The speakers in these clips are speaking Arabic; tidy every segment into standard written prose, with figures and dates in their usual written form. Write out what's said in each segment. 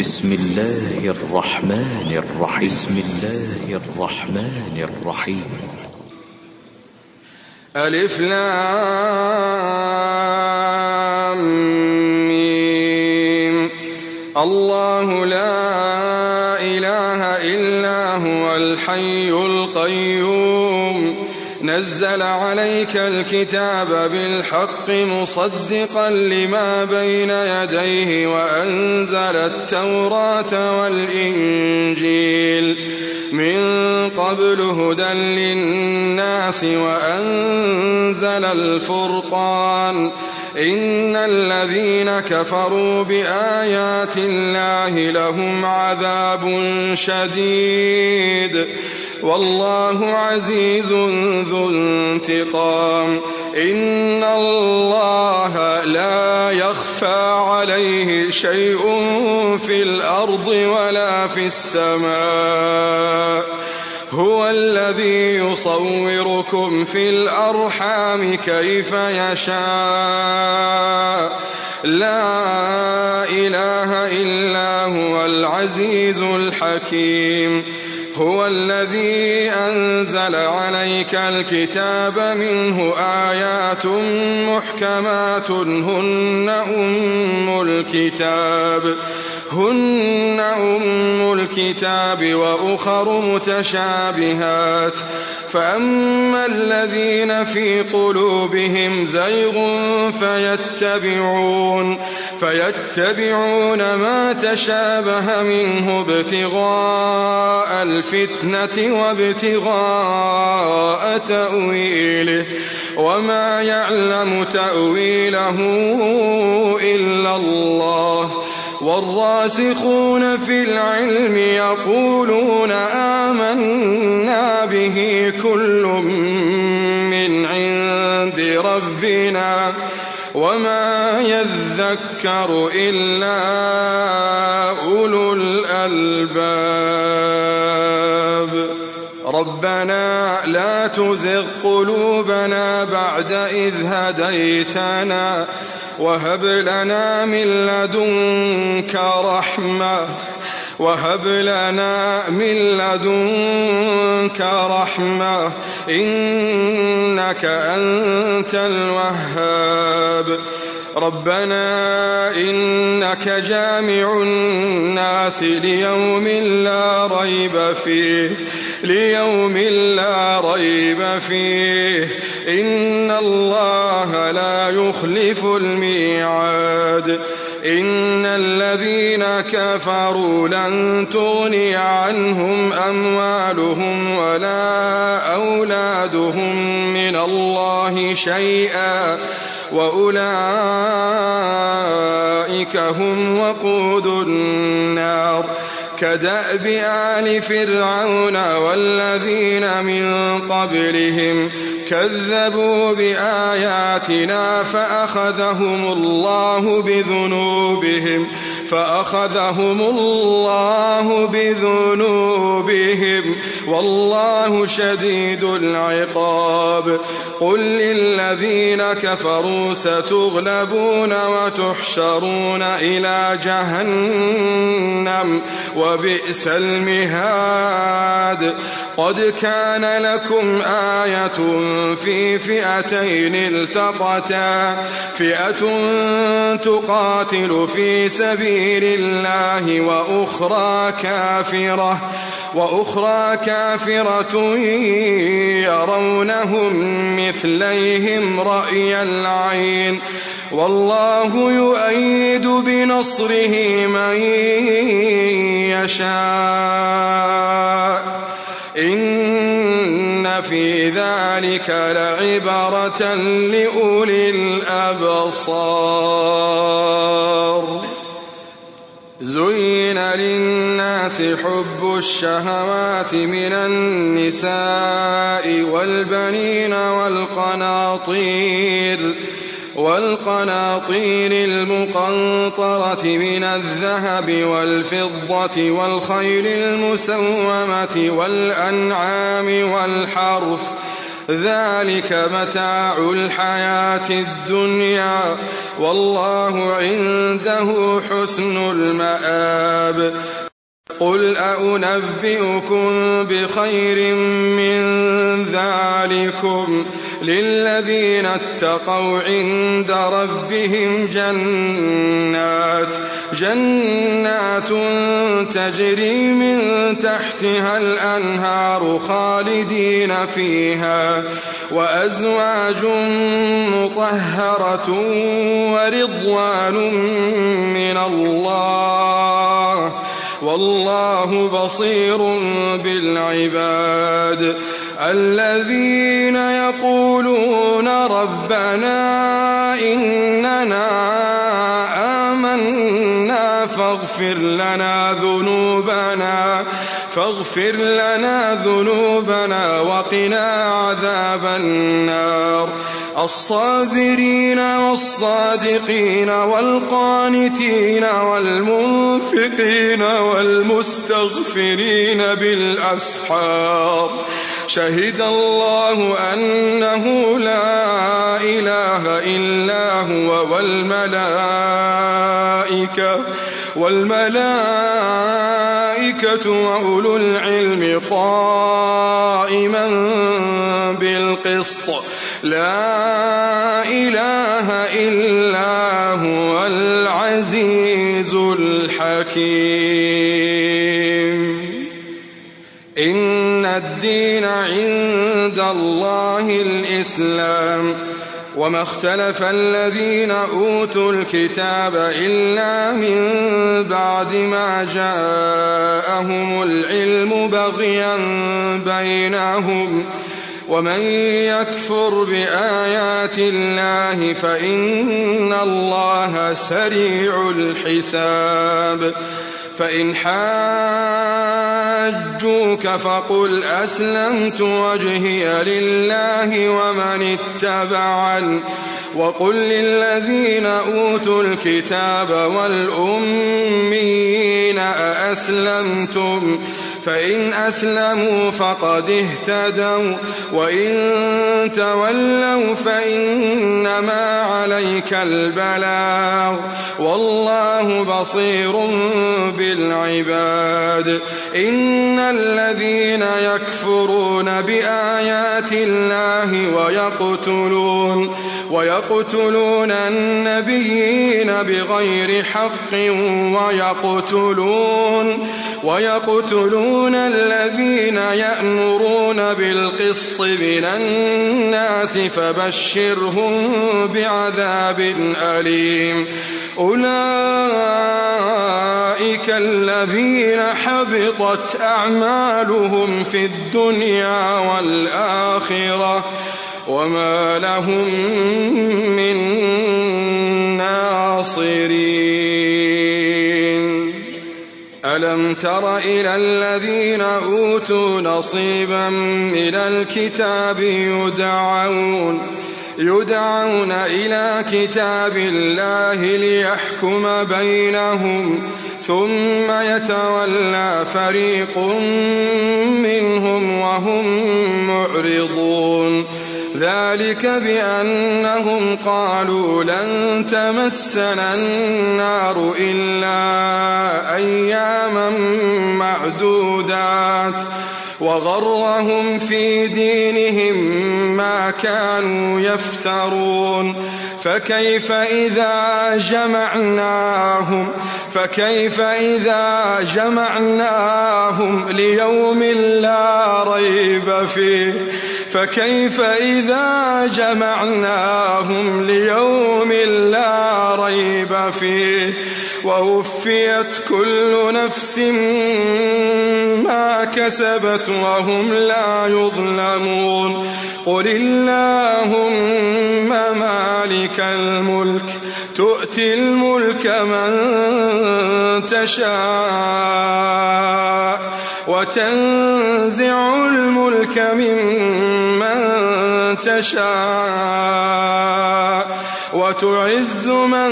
بسم الله الرحمن الرحيم. ألف لام ميم. الله لا إله إلا هو الحي القيوم نزل عليك الكتاب بالحق مصدقا لما بين يديه وأنزل التوراة والإنجيل من قبل هدى للناس وأنزل الفرقان إن الذين كفروا بآيات الله لهم عذاب شديد والله عزيز ذو انتقام إن الله لا يخفى عليه شيء في الأرض ولا في السماء هو الذي يصوركم في الأرحام كيف يشاء لا إله إلا هو العزيز الحكيم هو الذي أنزل عليك الكتاب منه آيات محكمات هن أم الكتاب وأخر متشابهات فأما الذين في قلوبهم زيغ فيتبعون ما تشابه منه ابتغاء الفتنة وابتغاء تأويله وما يعلم تأويله إلا الله والراسخون في العلم يقولون آمنا به كل من عند ربنا وما يذكر إلا أولو الألباب ربنا لا تزغ قلوبنا بعد إذ هديتنا وهب لنا من لدنك رحمة إنك أنت الوهاب ربنا إنك جامع الناس ليوم لا ريب فيه إن الله لا يخلف الميعاد إن الذين كفروا لن تغني عنهم أموالهم ولا أولادهم من الله شيئا وأولئك هم وقود النار كدأب آل فرعون والذين من قبلهم كذبوا بآياتنا فأخذهم الله بذنوبهم والله شديد العقاب قل للذين كفروا ستغلبون وتحشرون إلى جهنم وبئس المهاد قد كان لكم آية في فئتين التقتا فئة تقاتل في سبيل الله وأخرى كافرة يرونهم مثليهم رأي العين والله يؤيد بنصره من يشاء إن في ذلك لعبرة لأولي الأبصار زين للناس حب الشهوات من النساء والبنين والقناطير المقنطرة من الذهب والفضة والخيل المسومة والأنعام والحرث ذلك متاع الحياة الدنيا والله عنده حسن المآب قل أنبئكم بخير من ذلكم للذين اتقوا عند ربهم جنات تجري من تحتها الأنهار خالدين فيها وأزواج مطهرة ورضوان من الله والله بصير بالعباد الذين يقولون ربنا إننا آمنا فاغفر لنا ذنوبنا وقنا عذاب النار الصابرين والصادقين والقانتين والمنفقين والمستغفرين بالأسحار شهد الله أنه لا إله إلا هو والملائكة وأولو العلم قائما بالقسط لا إله إلا هو العزيز الحكيم إن الدين عند الله الإسلام وما اختلف الذين أوتوا الكتاب إلا من بعد ما جاءهم العلم بغيا بينهم ومن يكفر بآيات الله فإن الله سريع الحساب فإن حاجوك فقل أسلمت وجهي لله ومن اتبعني وقل للذين أوتوا الكتاب والأميين أأسلمتم فإن أسلموا فقد اهتدوا وإن تولوا فإنما عليك البلاغ والله بصير بالعباد إن الذين يكفرون بآيات الله ويقتلون النبيين بغير حق ويقتلون الذين يأمرون بالقسط من الناس فبشرهم بعذاب أليم أولئك الذين حبطت أعمالهم في الدنيا والآخرة وما لهم من ناصرين ألم تر إلى الذين أوتوا نصيبا من الكتاب يدعون إلى كتاب الله ليحكم بينهم ثم يتولى فريق منهم وهم معرضون ذلك بأنهم قالوا لن تمسنا النار إلا أياما معدودات وغرهم في دينهم ما كانوا يفترون فكيف إذا جمعناهم ليوم لا ريب فيه ووفيت كل نفس ما كسبت وهم لا يظلمون قل اللهم مالك الملك تؤتي الملك من تشاء وتنزع الملك ممن تشاء وتعز من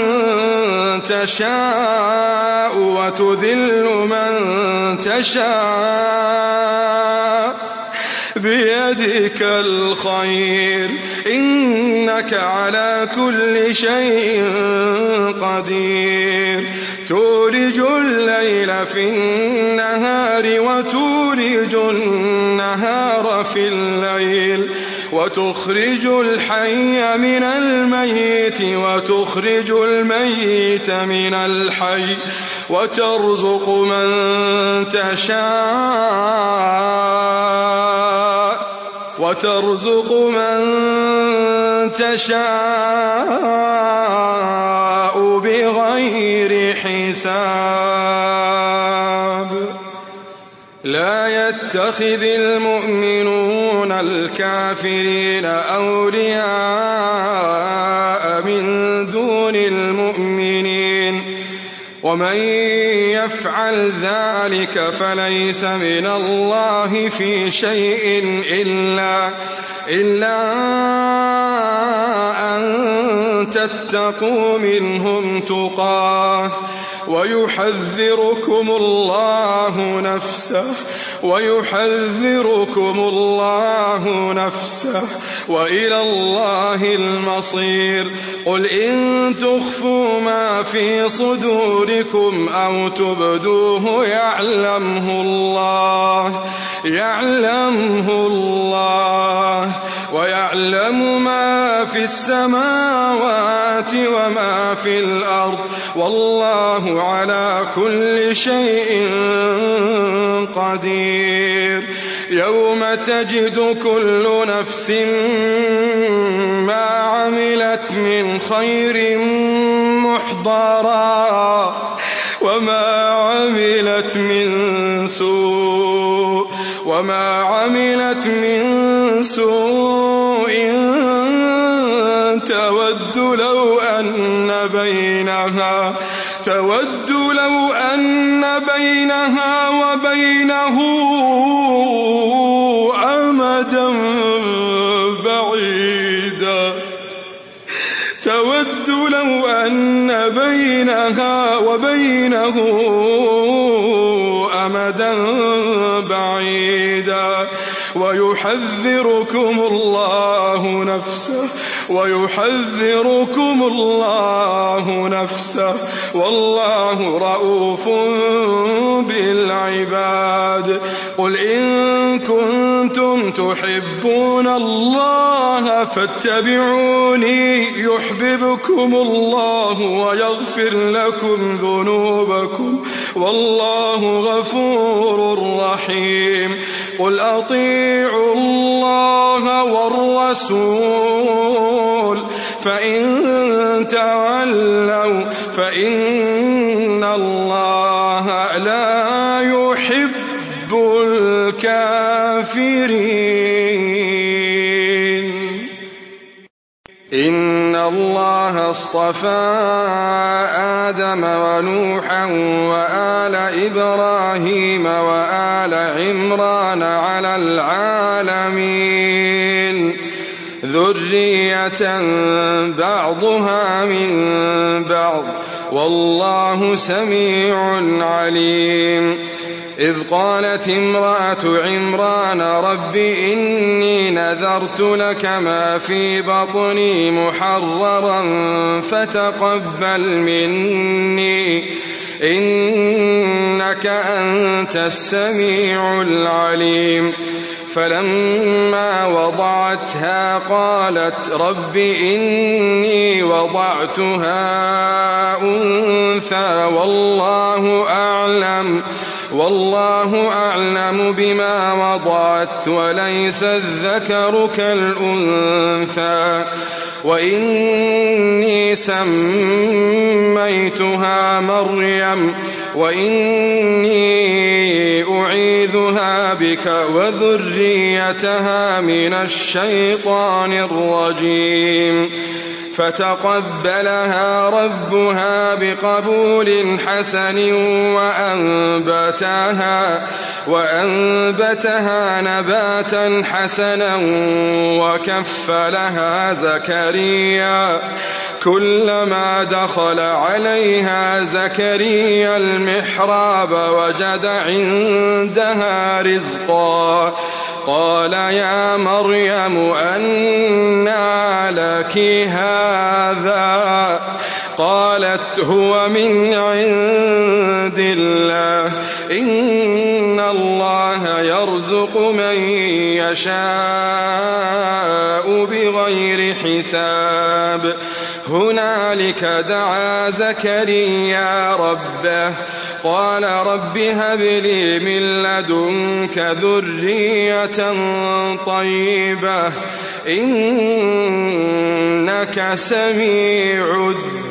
تشاء وتذل من تشاء بيدك الخير إنك على كل شيء قدير تولج الليل في النهار وتولج النهار في الليل وتخرج الحي من الميت وتخرج الميت من الحي وترزق من تشاء بغير حساب لا يتخذ المؤمنون الكافرين أولياء من دون المؤمنين ومن يفعل ذلك فليس من الله في شيء إلا أن تتقوا منهم تقاه ويحذركم الله نفسه وإلى الله المصير قل إن تخفوا ما في صدوركم أو تبدوه يعلمه الله ويعلم ما في السماوات وما في الأرض والله على كل شيء قدير يوم تجد كل نفس ما عملت من خير محضرا وما عملت من سوء تود لو أن بينها وبينه أمدا بعيدا ويحذركم الله نفسه والله رؤوف بالعباد قل إن كنتم تحبون الله فاتبعوني يحببكم الله ويغفر لكم ذنوبكم والله غفور رحيم قل أطيعوا الله والرسول فإن تولوا فإن الله لا يحب الكافرين إن الله اصطفى آدم ونوحا وآل إبراهيم وآل عمران على العالمين ذرية بعضها من بعض والله سميع عليم إذ قالت امرأة عمران رب إني نذرت لك ما في بطني محررا فتقبل مني إنك أنت السميع العليم فلما وضعتها قالت رب إني وضعتها أنثى والله أعلم بما وضعت وليس الذكر كالأنثى وإني سميتها مريم وإني أعيذها بك وذريتها من الشيطان الرجيم فتقبلها ربها بقبول حسن وأنبتها نباتا حسنا وكفلها زكريا كلما دخل عليها زكريا المحراب وجد عندها رزقا قال يا مريم أنى لك هذا؟ قالت هو من عند الله إن الله يرزق من يشاء بغير حساب. هنالك دعا زكريا ربه قال رب هب لي من لدنك ذرية طيبة إنك سميع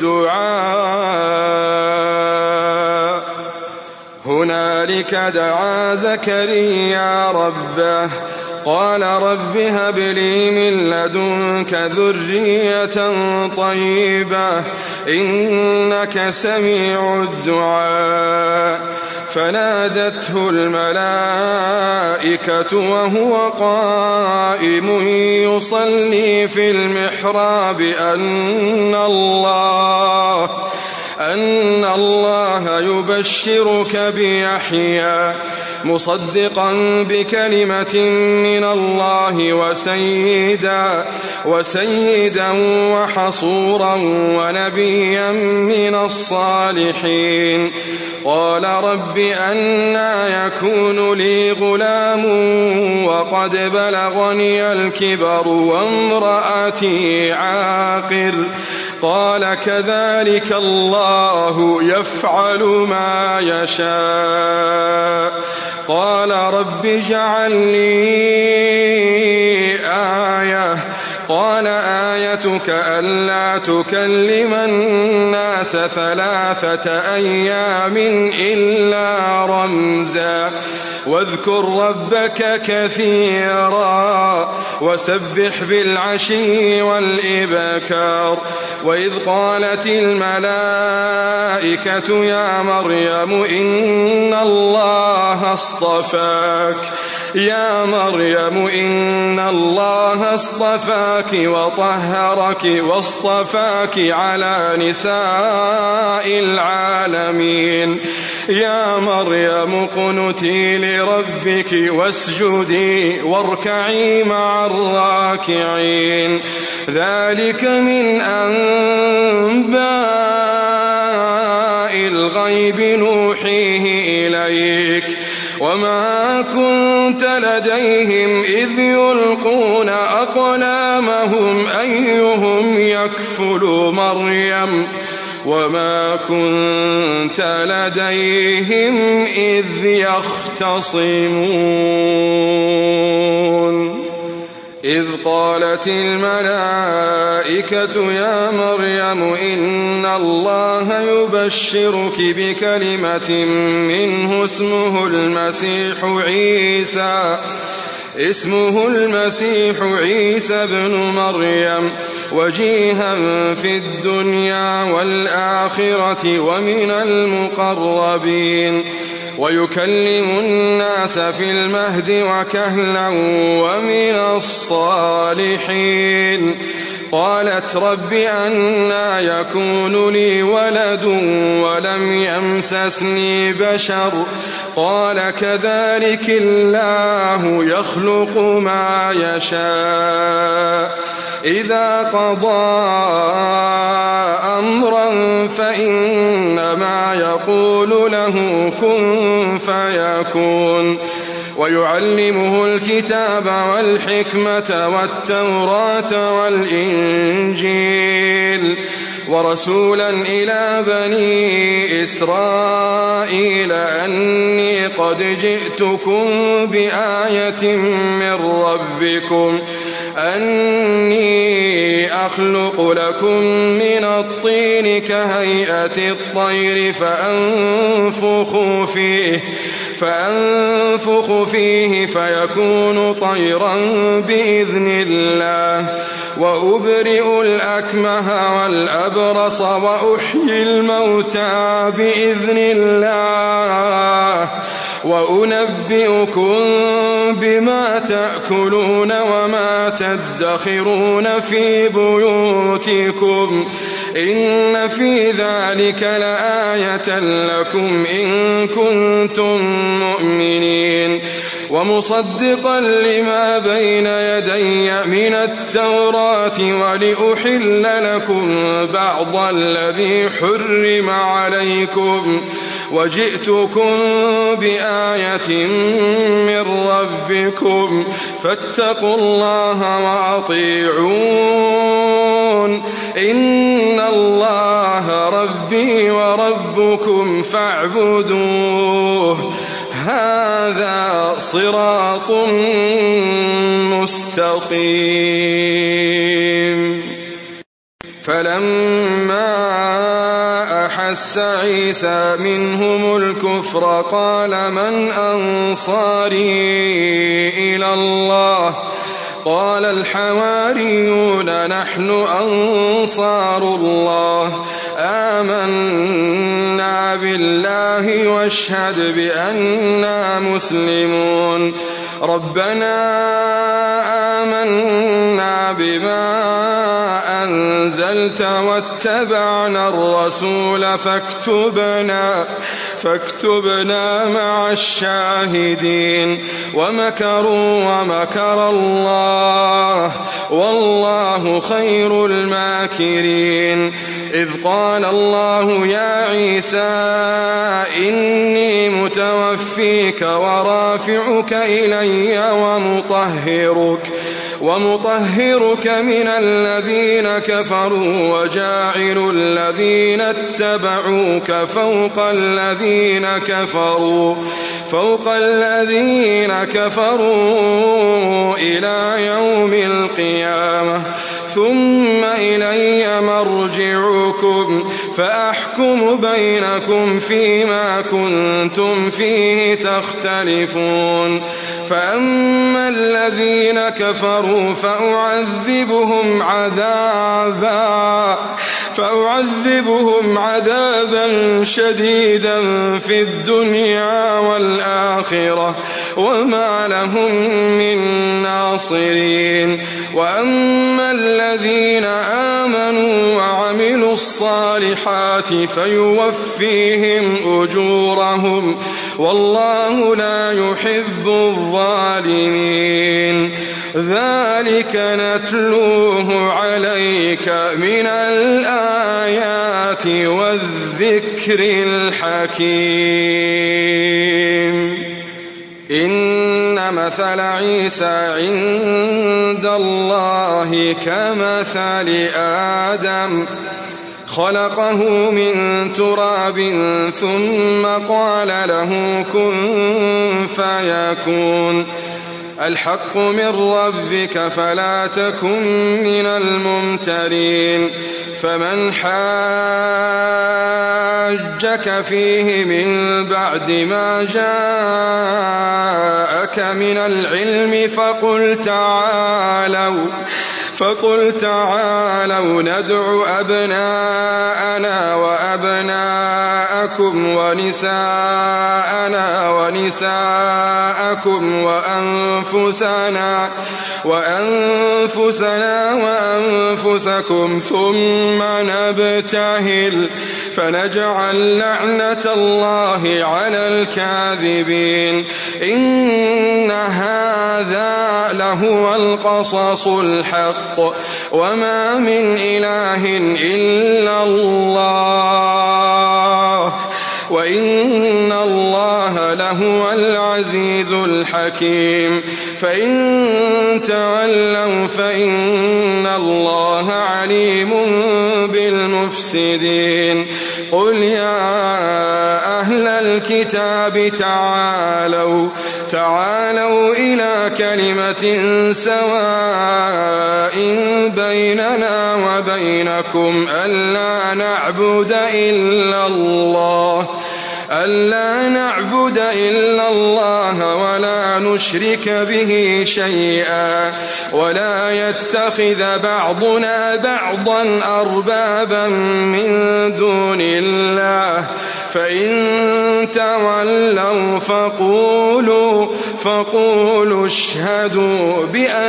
الدعاء. هنالك دعا زكريا ربه قال رب هب لي من لدنك ذرية طيبة إنك سميع الدعاء. فنادته الملائكة وهو قائم يصلي في المحراب أن الله يبشرك بيحيى مصدقا بكلمة من الله وسيدا وحصورا ونبيا من الصالحين. قال رب أنى يكون لي غلام وقد بلغني الكبر وامرأتي عاقر؟ قال كذلك الله يفعل ما يشاء. قال رب اجعل لي آية. قال آيتك ألا تكلم الناس 3 أيام إلا رمزا واذكر ربك كثيرا وسبح بالعشي والإبكار. وإذ قالت الملائكة يا مريم إن الله اصطفاك وطهرك واصطفاك على نساء العالمين. يا مريم اقنتي لربك واسجدي واركعي مع الراكعين. ذلك من أنباء الغيب نوحيه إليك وما كنت لديهم إذ يلقون أقلامهم أيهم يكفل مريم وما كنت لديهم إذ يختصمون. إذ قالت الملائكة يا مريم إن الله يبشرك بكلمة منه اسمه المسيح عيسى ابن مريم وجيها في الدنيا والآخرة ومن المقربين ويكلم الناس في المهد وكهلا ومن الصالحين. قالت رب أنى يكون لي ولد ولم يمسسني بشر قال كذلك الله يخلق ما يشاء إذا قضى أمرا فإنما يقول له كن فيكون. ويعلمه الكتاب والحكمة والتوراة والإنجيل ورسولا إلى بني إسرائيل أني قد جئتكم بآية من ربكم أني أخلق لكم من الطين كهيئة الطير فأنفخ فيه فيكون طيرا بإذن الله وأبرئ الأكمه والأبرص وأحيي الموتى بإذن الله وأنبئكم بما تأكلون وما تدخرون في بيوتكم إن في ذلك لآية لكم إن كنتم مؤمنين. ومصدقا لما بين يدي من التوراة ولأحل لكم بعض الذي حرم عليكم وجئتكم بآية من ربكم فاتقوا الله وأطيعون إن الله ربي وربكم فاعبدوه هذا صراط مستقيم. فلما أحس عيسى منهم الكفر قال من أنصاري إلى الله قال الحواريون نحن أنصار الله آمنا بالله واشهد بأننا مسلمون ربنا آمنا بما أنزلت واتبعنا الرسول فاكتبنا مع الشاهدين ومكروا ومكر الله والله خير الماكرين إذ قال الله يا عيسى إني متوفيك ورافعك إلي ومطهرك من الذين كفروا وجاعل الذين اتبعوك فوق الذين كفروا إلى يوم القيامة ثم إلي مرجعكم فأحكم بينكم فيما كنتم فيه تختلفون فأما الذين كفروا فأعذبهم عذابا شديدا في الدنيا والآخرة وما لهم من ناصرين وأما الذين آمنوا وعملوا الصالحات فيوفيهم أجورهم والله لا يحب الظالمين ذلك نتلوه عليك من الآيات والذكر الحكيم إن مثل عيسى عند الله كمثل آدم خلقه من تراب ثم قال له كن فيكون الحق من ربك فلا تكن من الممترين فمن حاجك فيه من بعد ما جاءك من العلم فقل تعالوا ندع أبناءنا وأبناءكم ونساءنا ونساءكم وأنفسنا وأنفسكم ثم نبتهل فنجعل لعنة الله على الكاذبين إن هذا لهو القصص الحق وما من إله إلا الله وإن الله لهو العزيز الحكيم فإن تولوا فإن الله عليم بالمفسدين قل يا أهل الكتاب تعالوا إلى كلمة سواء بيننا وبينكم ألا نعبد إلا الله ولا نشرك به شيئا ولا يتخذ بعضنا بعضا أربابا من دون الله فإن تولوا فقولوا اشهدوا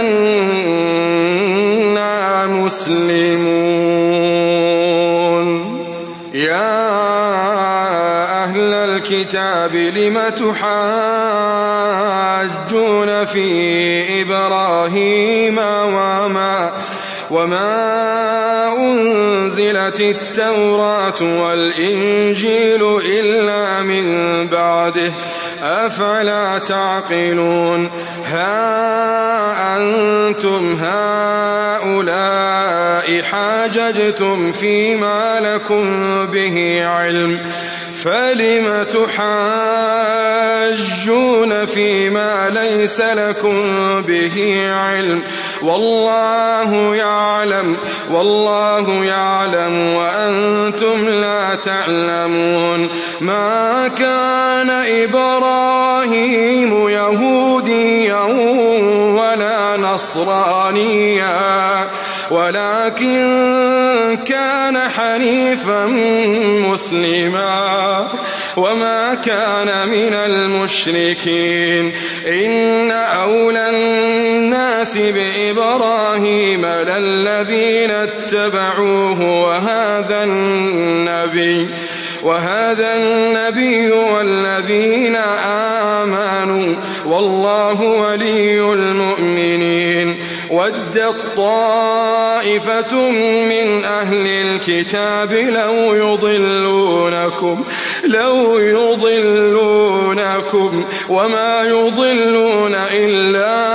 بأننا مسلمون يا أهل الكتاب لم تحاجون في إبراهيم وما أنزلت التوراة والإنجيل إلا من بعده أفلا تعقلون ها أنتم هؤلاء حاججتم فيما لكم به علم فلم تحاجون فيما ليس لكم به علم والله يعلم وأنتم لا تعلمون ما كان إبراهيم يهوديا ولا نصرانيا ولكن كان حنيفا مسلما وما كان من المشركين إن أولى الناس بإبراهيم للذين اتبعوه وهذا النبي والذين آمنوا والله ولي المؤمنين ودت طائفة من أهل الكتاب لو يضلونكم وما يضلون إلا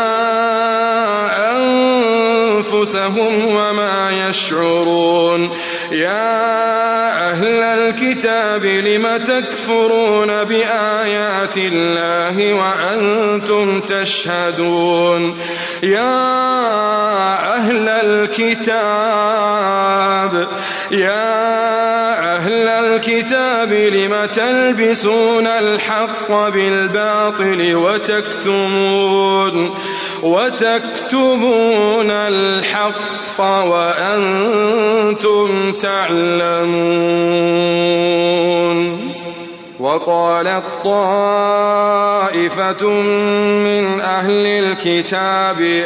أنفسهم وما يشعرون يا أهل الكتاب لم تكفرون بآيات الله وأنتم تشهدون يا أهل الكتاب لم تلبسون الحق بالباطل وتكتمون الحق وأنتم تعلمون وقالت طائفة من أهل الكتاب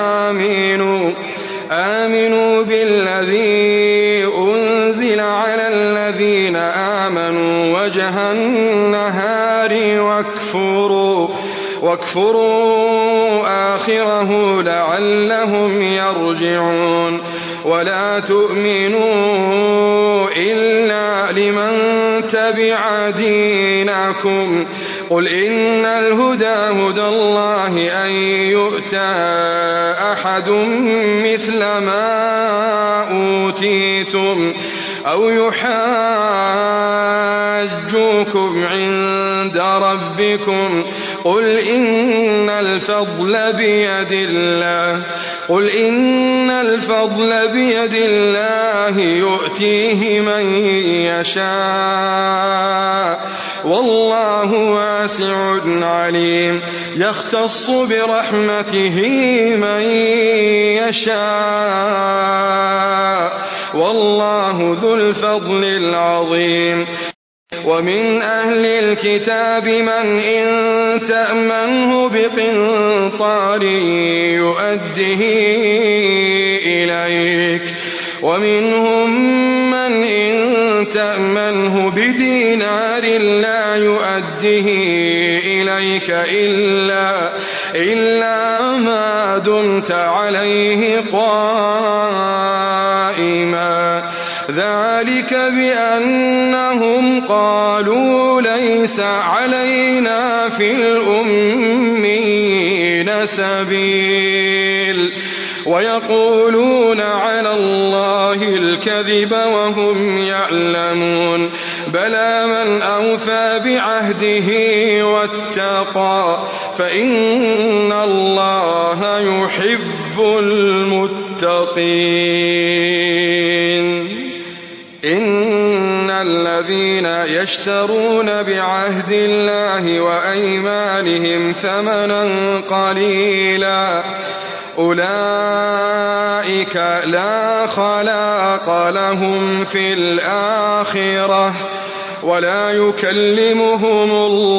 آمنوا بالذي أنزل على الذين آمنوا وجه النهار واكفروا آخره لعلهم يرجعون ولا تؤمنوا إلا لمن تبع دينكم قل إن الهدى هدى الله أن يؤتى أحد مثل ما أوتيتم أو يحاجوكم عند ربكم قل إن الفضل بيد الله يؤتيه من يشاء والله واسع عليم يختص برحمته من يشاء والله ذو الفضل العظيم ومن أهل الكتاب من إن تأمنه بقنطار يؤده إليك ومنهم من إن تأمنه بدينار لا يؤده إليك إلا ما دمت عليه قائما ذلك بأنهم قالوا ليس علينا في الأمين سبيل ويقولون على الله الكذب وهم يعلمون بلى من أوفى بعهده واتقى فإن الله يحب المتقين إن الذين يشترون بعهد الله وأيمانهم ثمنا قليلا أولئك لا خلاق لهم في الآخرة ولا يكلمهم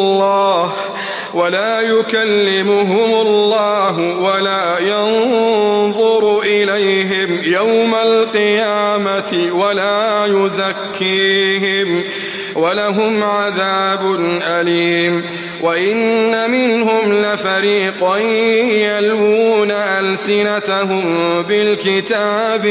الله ولا ينظر إليهم يوم القيامة ولا ولهم عذاب أليم. وإن منهم لفريقا يلوون ألسنتهم بالكتاب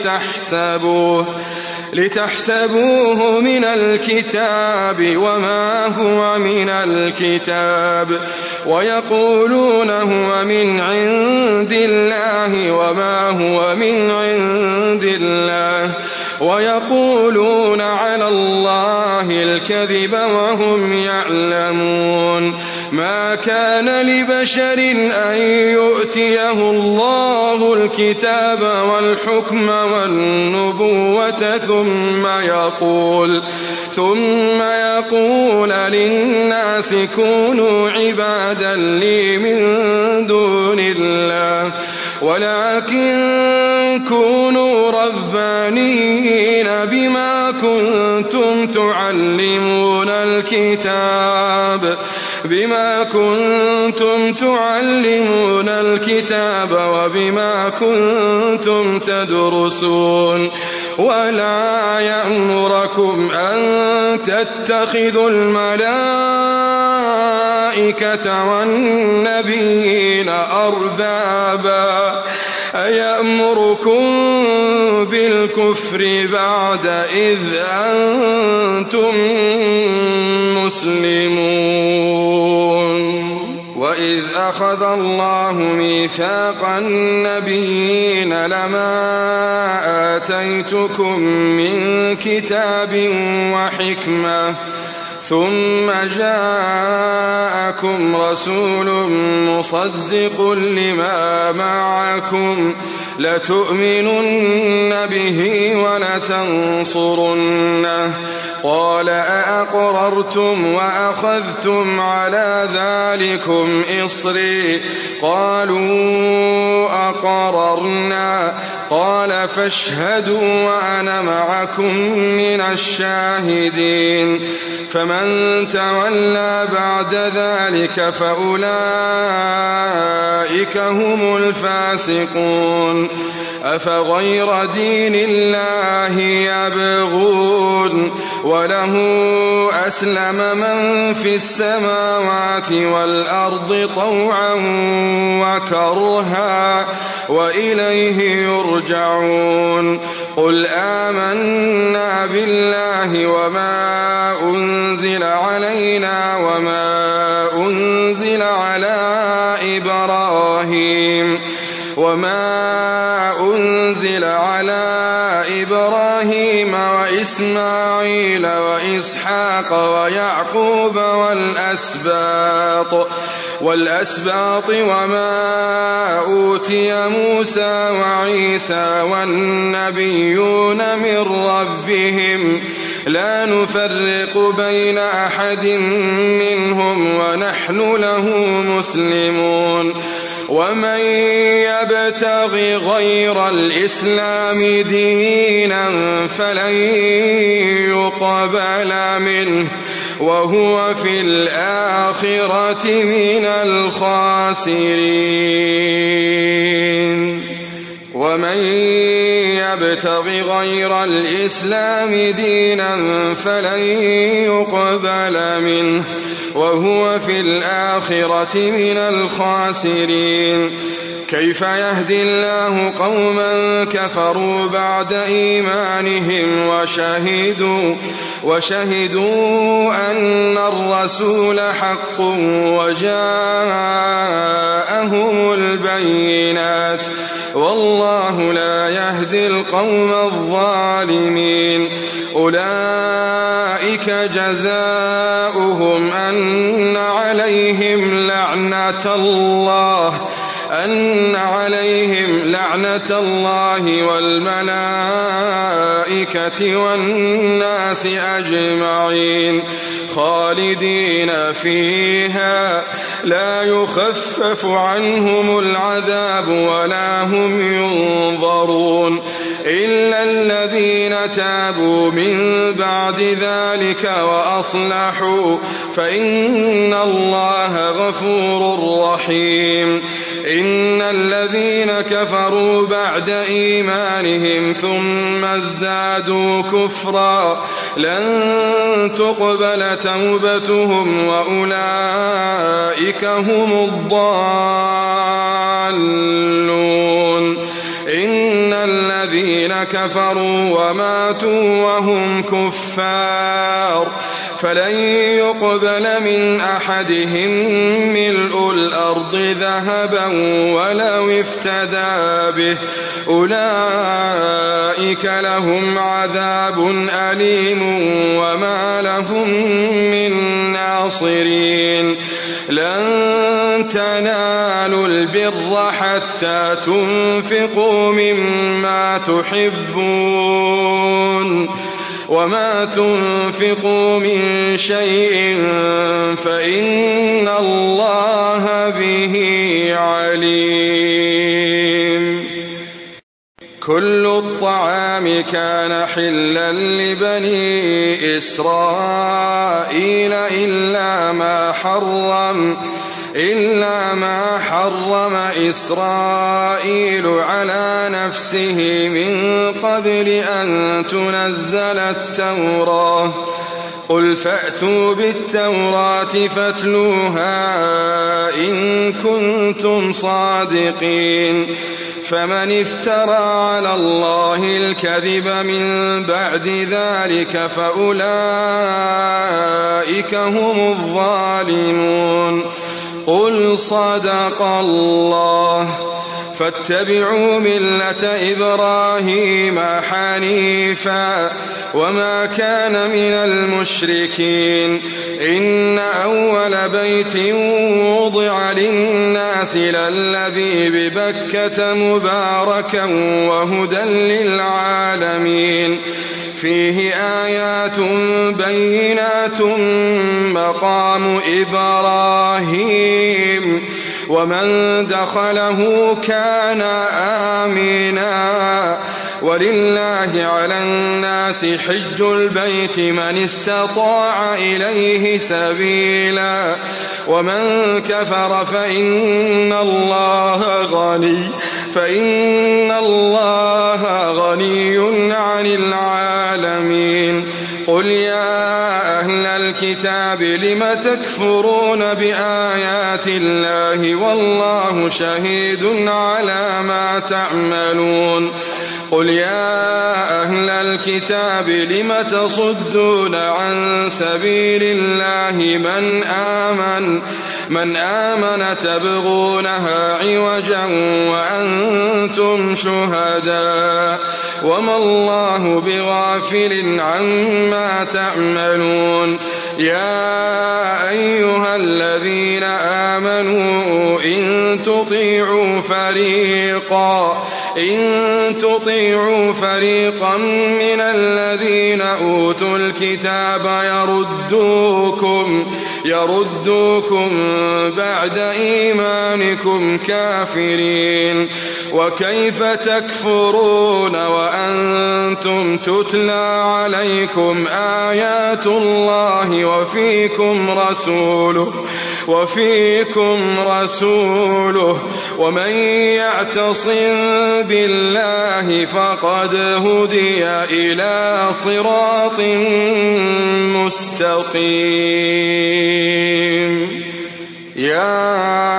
لتحسبوه من الكتاب وما هو من الكتاب، ويقولون هو من عند الله وما هو من عند الله، ويقولون على الله الكذب وهم يعلمون. ما كان لبشر أن يؤتيه الله الكتاب والحكم والنبوة ثم يقول للناس كونوا عبادا لي من دون الله، ولكن كونوا ربانيين بما كنتم تعلمون الكتاب وبما كنتم تدرسون. ولا يأمركم أن تتخذوا الملائكة والنبيين أربابا أيأمركم بالكفر بعد إذ أنتم مسلمون. وإذ أخذ الله ميثاق النبيين لما آتيتكم من كتاب وحكمة ثم جاءكم رسول مصدق لما معكم لتؤمنن به ولتنصرنه، قال أأقررتم وأخذتم على ذلكم إصري؟ قالوا أقررنا. قال فاشهدوا وأنا معكم من الشاهدين. فمن تولى بعد ذلك فأولئك هم الفاسقون. أفغير دين الله يبغون وله أسلم من في السماوات والأرض طوعا وكرها وإليه يرجعون. قل آمنا بالله وما أنزل علينا وما أنزل على إبراهيم وإسماعيل وإسحاق ويعقوب والأسباط وما أوتي موسى وعيسى والنبيون من ربهم لا نفرق بين أحد منهم ونحن له مسلمون. ومن يبتغ غير الإسلام دينا فلن يقبل منه وهو في الآخرة من الخاسرين. ومن يبتغ غير الإسلام دينا فلن يقبل منه وهو في الآخرة من الخاسرين. كيف يهدي الله قوما كفروا بعد إيمانهم وشهدوا أن الرسول حق وجاءهم البينات والله لا يهدي القوم الظالمين. أولئك جزاؤهم أن عليهم لعنة الله والملائكة والناس أجمعين خالدين فيها لا يخفف عنهم العذاب ولا هم ينظرون إلا الذين تابوا من بعد ذلك وأصلحوا فإن الله غفور رحيم. إن الذين كفروا بعد إيمانهم ثم ازدادوا كفرا لن تقبل توبتهم وأولئك هم الضالون. إن الذين كفروا وماتوا وهم كفار فلن يقبل من أحدهم ملء الأرض ذهبا ولو افتدى به أولئك لهم عذاب أليم وما لهم من ناصرين. لن تنالوا البر حتى تنفقوا مما تحبون وما تنفقوا من شيء فإن الله به عليم. كل الطعام كان حلا لبني إسرائيل إلا ما حرم إسرائيل على نفسه من قبل أن تنزل التوراة. قل فأتوا بالتوراة فاتلوها إن كنتم صادقين. فمن افترى على الله الكذب من بعد ذلك فأولئك هم الظالمون. قل صدق الله. فاتبعوا ملة إبراهيم حنيفا وما كان من المشركين. إن أول بيت وضع للناس للذي ببكة مباركا وهدى للعالمين. فيه آيات بينات مقام إبراهيم ومن دخله كان آمنا. ولله على الناس حج البيت من استطاع إليه سبيلا ومن كفر فإن الله غني عن العالمين. قل يا أهل الكتاب لم تكفرون بآيات الله والله شهيد على ما تعملون. قل يا أهل الكتاب لم تصدون عن سبيل الله من آمن تبغونها عوجا وأنتم شهداء وما الله بغافل عما تعملون. يا أيها الذين آمنوا إن تطيعوا فريقا من الذين أوتوا الكتاب يردوكم بعد إيمانكم كافرين. وكيف تكفرون وأنتم تتلى عليكم آيات الله وفيكم رسوله ومن يعتصم بالله فقد هدي إلى صراط مستقيم. يا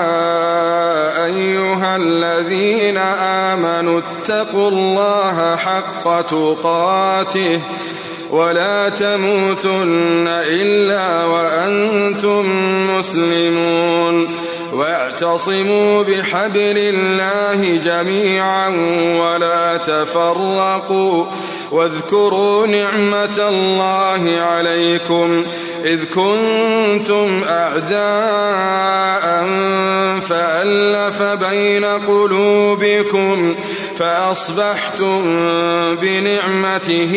أيها الذين آمنوا اتقوا الله حق تقاته ولا تموتن إلا وأنتم مسلمون. واعتصموا بحبل الله جميعا ولا تفرقوا واذكروا نعمة الله عليكم إذ كنتم أعداء فألف بين قلوبكم فأصبحتم بنعمته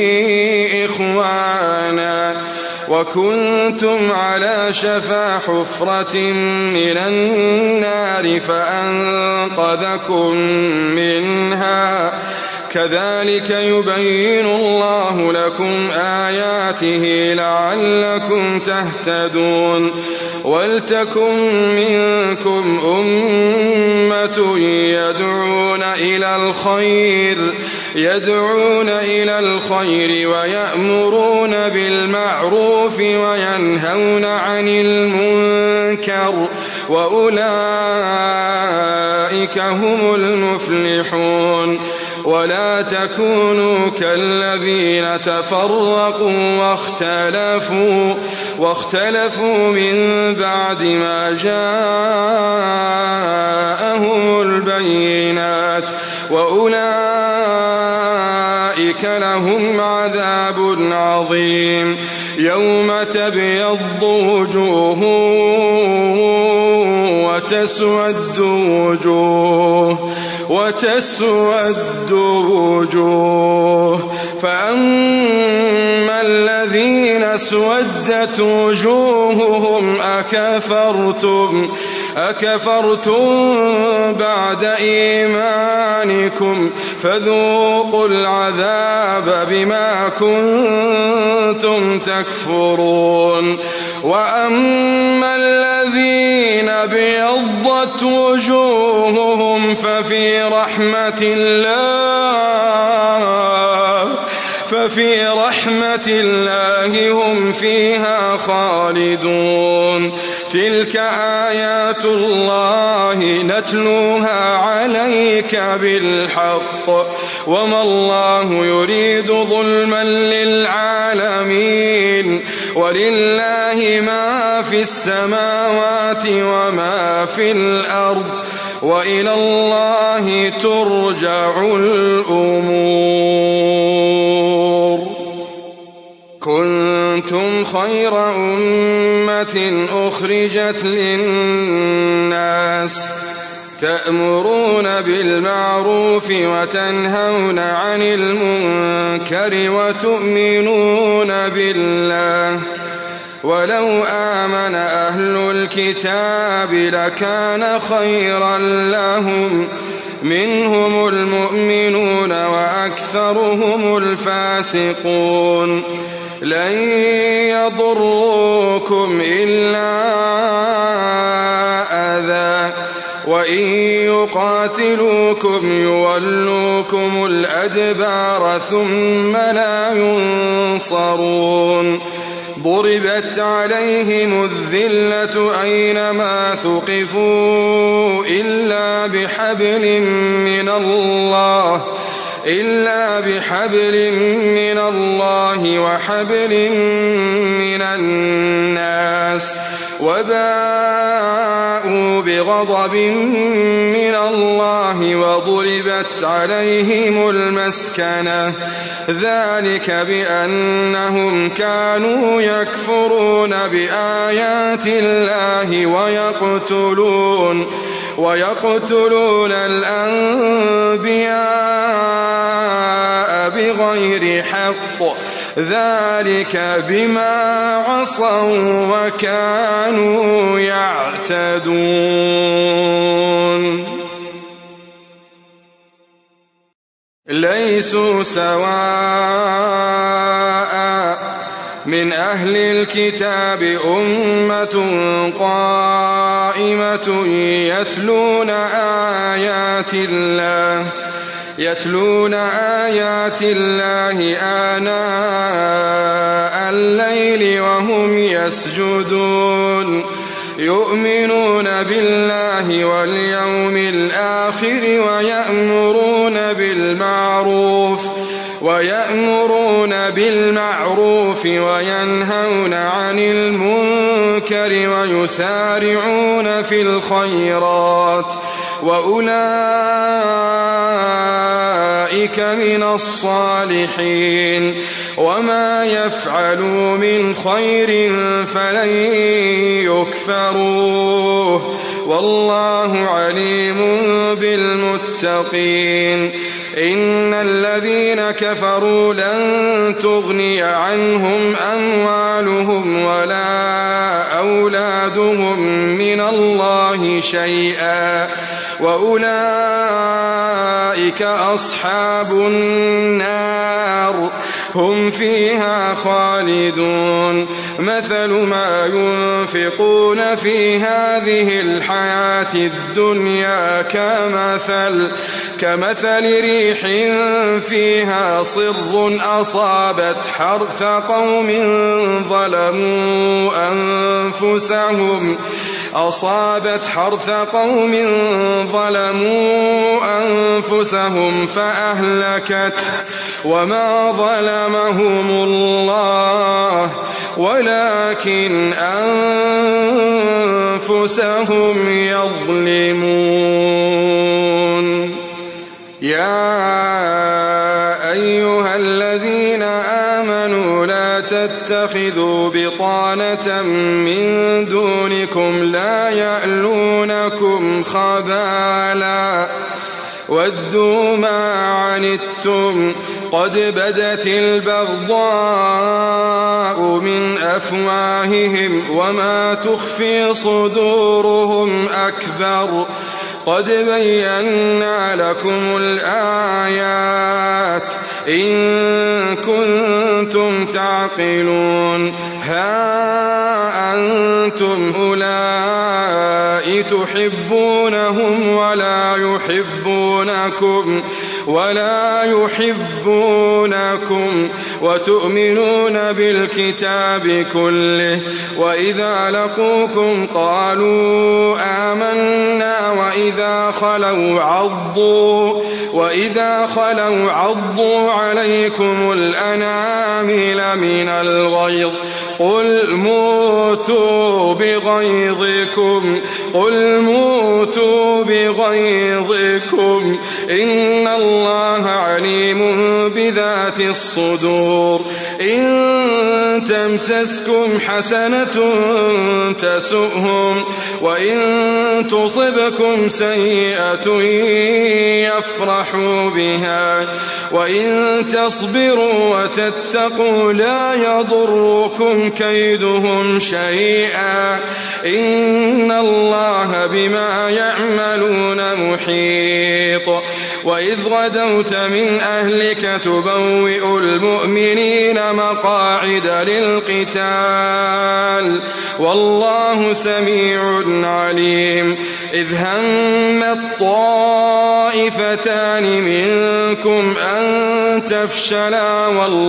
إخوانا وكنتم على شفا حفرة من النار فأنقذكم منها كذلك يبين الله لكم آياته لعلكم تهتدون ولتكن منكم أمة يدعون إلى الخير ويأمرون بالمعروف وينهون عن المنكر وأولئك هم المفلحون ولا تكونوا كالذين تفرقوا واختلفوا من بعد ما جاءهم البينات وأولئك لهم عذاب عظيم يوم تبيض وجوه وتسود وجوه فأما الذين اسودت وجوههم أكفرتم بعد إيمانكم فذوقوا العذاب بما كنتم تكفرون وأما الذين ابيضت وجوههم ففي رحمة الله هم فيها خالدون تلك آيات الله نتلوها عليك بالحق وما الله يريد ظلما للعالمين ولله ما في السماوات وما في الأرض وإلى الله ترجع الأمور كنتم خير أمة أخرجت للناس تأمرون بالمعروف وتنهون عن المنكر وتؤمنون بالله ولو آمن أهل الكتاب لكان خيرا لهم منهم المؤمنون وأكثرهم الفاسقون لن يضروكم إلا أذى وإن يقاتلوكم يولوكم الأدبار ثم لا ينصرون ضربت عليهم الذلة أينما ثقفوا إلا بحبل من الله وحبل من الناس وباءوا بغضب من الله وضربت عليهم المسكنة ذلك بأنهم كانوا يكفرون بآيات الله ويقتلون الأنبياء بغير حق ذلك بما عصوا وكانوا يعتدون ليسوا سواء من أهل الكتاب أمة قائمة يتلون آيات الله آناء الليل وهم يسجدون يؤمنون بالله واليوم الآخر ويأمرون بالمعروف وينهون عن المنكر ويسارعون في الخيرات وأولئك من الصالحين وما يفعلوا من خير فلن يكفروه والله عليم بالمتقين إن الذين كفروا لن تغني عنهم أموالهم ولا أولادهم من الله شيئا وأولئك أصحاب النار هم فيها خالدون مثل ما ينفقون في هذه الحياة الدنيا كمثل ريح فيها صر أصابت حرث قوم ظلموا أنفسهم فأهلكته وما ظلمهم الله ولكن أنفسهم يظلمون. يا أيها الذين آمنوا لا تتخذوا بطانة من دونكم لا يألونكم خبالا ودوا ما عنتم قد بدت البغضاء من أفواههم وما تخفي صدورهم أكبر قد بينا لكم الآيات إن كنتم تعقلون. ها أنتم أولئك تحبونهم ولا يحبونكم وتؤمنون بالكتاب كله وإذا لقوكم قالوا آمنا وإذا خلوا عضوا عليكم الأنامل من الغيظ قل موتوا بغيظكم إن الله عليم بذات الصدور. إن تمسسكم حسنة تسؤهم وإن تصبكم سيئة يفرحوا بها وإن تصبروا وتتقوا لا يضركم كيدهم شيئا إن الله بما يعملون محيط. وإذ غدوت من أهلك تبوئ المؤمنين مقاعد للقتال والله سميع عليم. إذ هم الطائفتان منكم أن تفشلا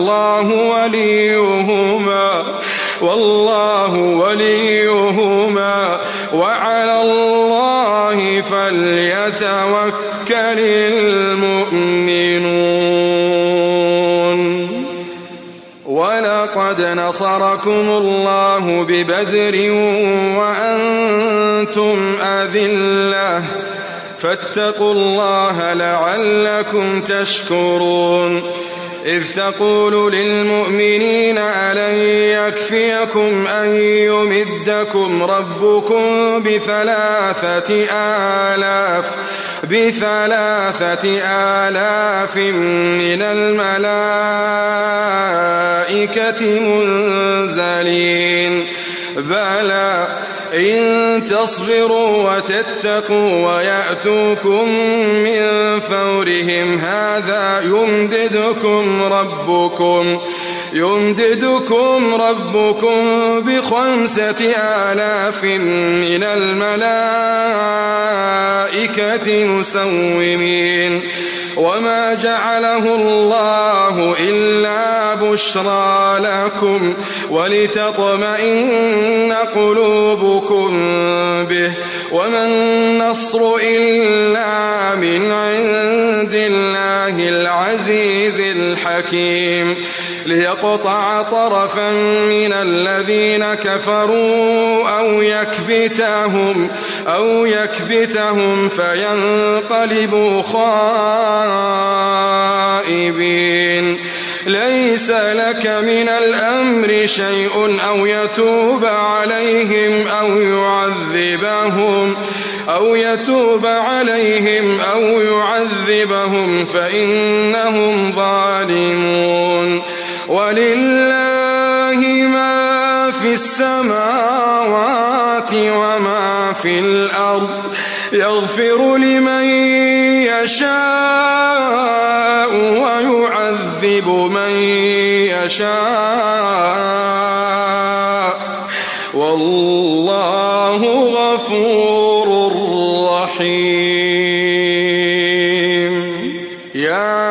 والله وليهما وعلى الله فليتوكل المؤمنون. ولقد نصركم الله ببدر وأنتم أذلة فاتقوا الله لعلكم تشكرون. إذ تقول للمؤمنين ألن يكفيكم أن يمدكم ربكم ب3,000 من الملائكة منزلين بلى إن تصبروا وتتقوا ويأتوكم من فورهم هذا يمددكم ربكم ب5,000 من الملائكة مسومين. وما جعله الله إلا بشرى لكم ولتطمئن قلوبكم به وما النصر إلا من عند الله العزيز الحكيم. ليقطع طرفا من الذين كفروا أو يكبتهم فينقلبوا خائبين. ليس لك من الأمر شيء أو يتوب عليهم أو يعذبهم فإنهم ظالمون. ولله ما في السماوات وما في الأرض يغفر لمن يشاء ويعذب من يشاء والله غفور رحيم. يا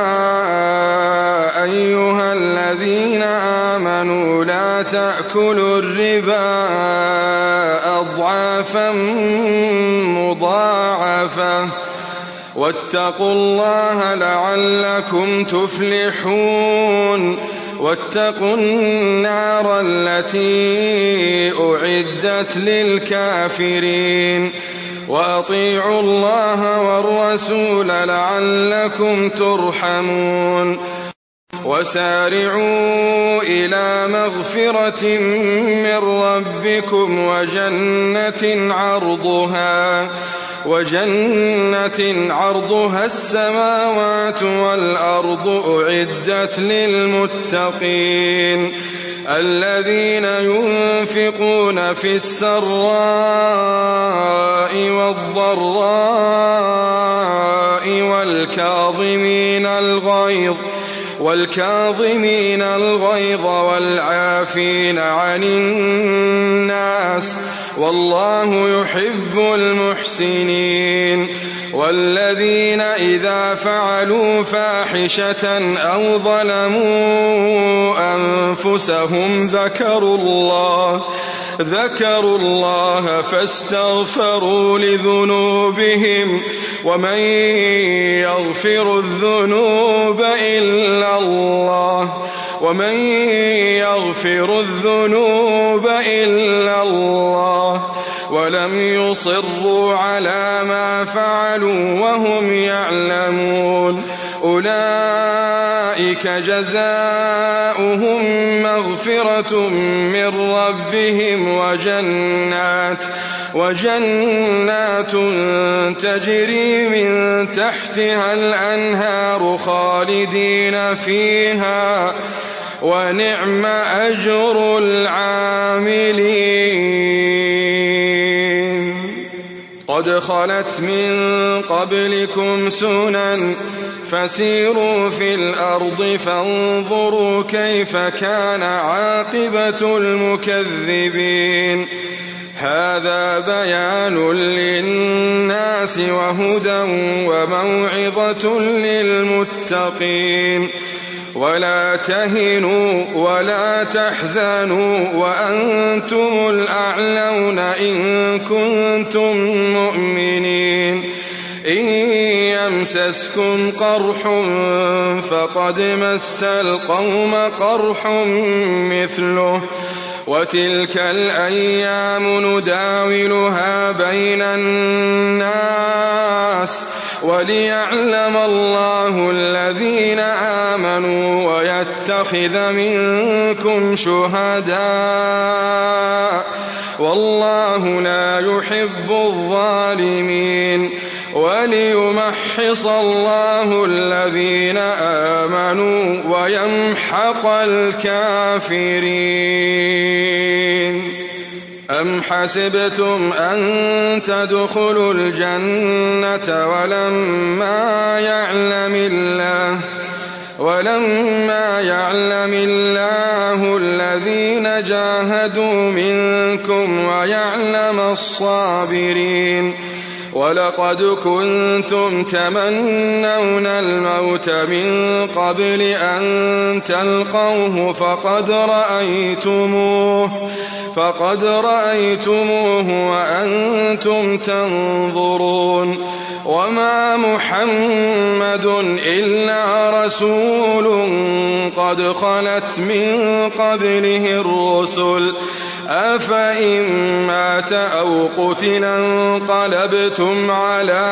أيها الذين آمنوا لا تأكلوا الربا أضعافا مضاعفة واتقوا الله لعلكم تفلحون. واتقوا النار التي أعدت للكافرين وأطيعوا الله والرسول لعلكم ترحمون. وسارعوا إلى مغفرة من ربكم وجنة عرضها السماوات والأرض أعدت للمتقين الذين ينفقون في السراء والضراء والكاظمين الغيظ والعافين عن الناس والله يحب المحسنين. والذين إذا فعلوا فاحشة أو ظلموا أنفسهم ذكروا الله فاستغفروا لذنوبهم ومن يغفر الذنوب إلا الله ولم يصروا على ما فعلوا وهم يعلمون أولئك جزاؤهم مغفرة من ربهم وجنات تجري من تحتها الأنهار خالدين فيها ونعم أجر العاملين. قد خلت من قبلكم سنن فسيروا في الأرض فانظروا كيف كان عاقبة المكذبين. هذا بيان للناس وهدى وموعظة للمتقين. ولا تهنوا ولا تحزنوا وأنتم الأعلون إن كنتم مؤمنين. إن يمسسكم قرح فقد مس القوم قرح مثله وتلك الأيام نداولها بين الناس وليعلم الله الذين آمنوا ويتخذ منكم شهداء والله لا يحب الظالمين. وليمحص الله الذين آمنوا ويمحق الكافرين. أم حسبتم أن تدخلوا الجنة ولما يعلم الله الذين جاهدوا منكم ويعلم الصابرين. ولقد كنتم تمنون الموت من قبل أن تلقوه فقد رأيتموه وأنتم تنظرون. وما محمد إلا رسول قد خلت من قبله الرسل أفإن مات أو قتل انقلبتم على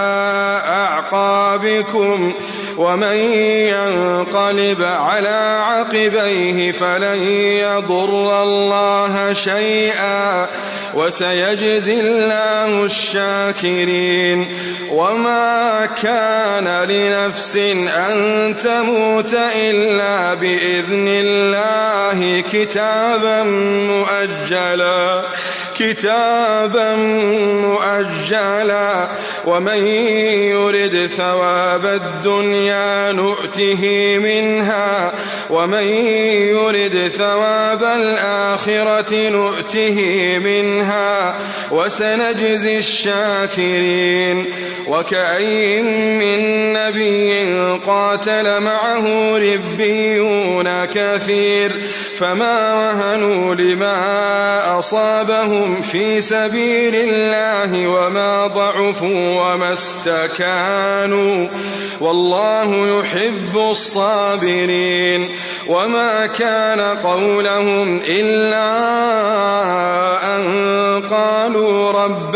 أعقابكم ومن ينقلب على عقبيه فلن يضر الله شيئا وسيجزي الله الشاكرين. وما كان لنفس أن تموت إلا بإذن الله كتابا مؤجلا كتابا مؤجلا ومن يرد ثواب الدنيا نؤته منها ومن يرد ثواب الآخرة نؤته منها وسنجزي الشاكرين وكأين من نبي قاتل معه ربيون كثير فما وهنوا لما أصابهم في سبيل الله وما ضعفوا وما استكانوا والله يحب الصابرين وما كان قولهم إلا أن قالوا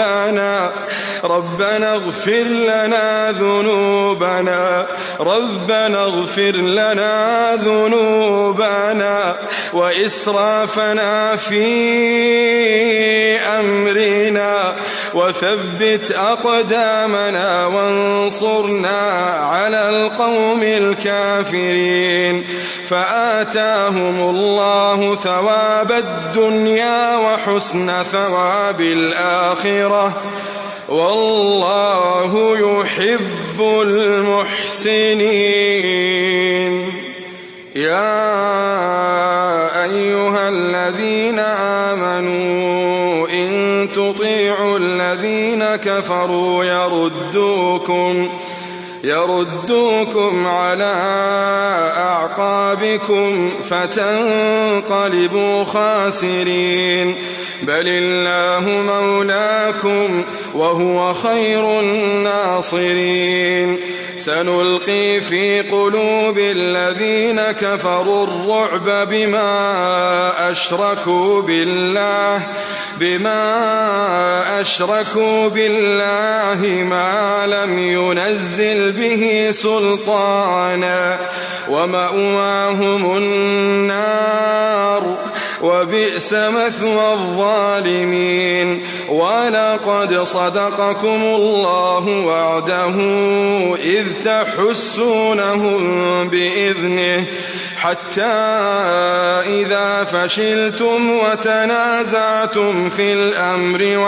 ربنا اغفر لنا ذنوبنا وإسرافنا في أمرنا وثبت أقدامنا وانصرنا على القوم الكافرين فآتاهم الله ثواب الدنيا وحسن ثواب الآخرة والله يحب المحسنين يا أيها الذين آمنوا إن تطيعوا الذين كفروا يردوكم على أعقابكم فتنقلبوا خاسرين بل الله مولاكم وهو خير الناصرين سنلقي في قلوب الذين كفروا الرعب بما أشركوا بالله ما لم ينزل به سلطانا ومأواهم النار وبئس مثوى الظالمين ولقد صدقكم الله وعده إذ تحسونهم بإذنه حتى إذا فشلتم وتنازعتم في الأمر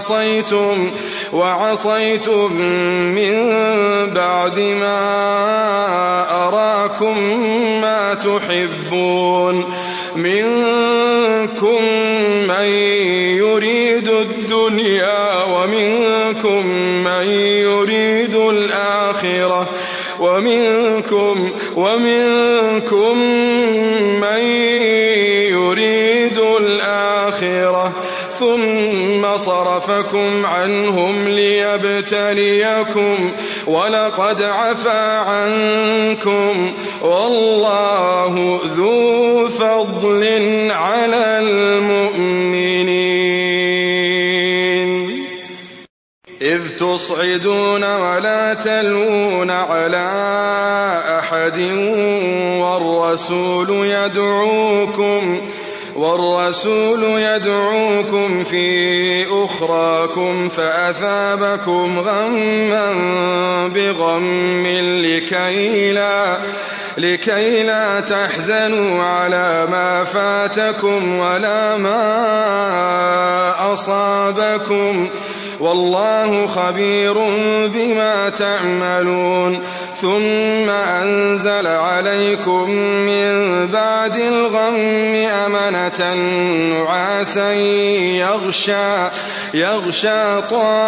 وعصيتم من بعد ما أراكم ما تحبون منكم من يريد الدنيا ومنكم من يريد الآخرة ومنكم من يريد الآخرة ثم صرفكم عنهم ليبتليكم ولقد عفا عنكم والله ذو فضل على المؤمنين إذ تصعدون ولا تلوون على أحد والرسول يدعوكم في أخراكم فأثابكم غما بغم لكي لا تحزنوا على ما فاتكم ولا ما أصابكم والله خبير بما تعملون ثم أنزل عليكم من بعد الغم أمنة نعاسا يغشى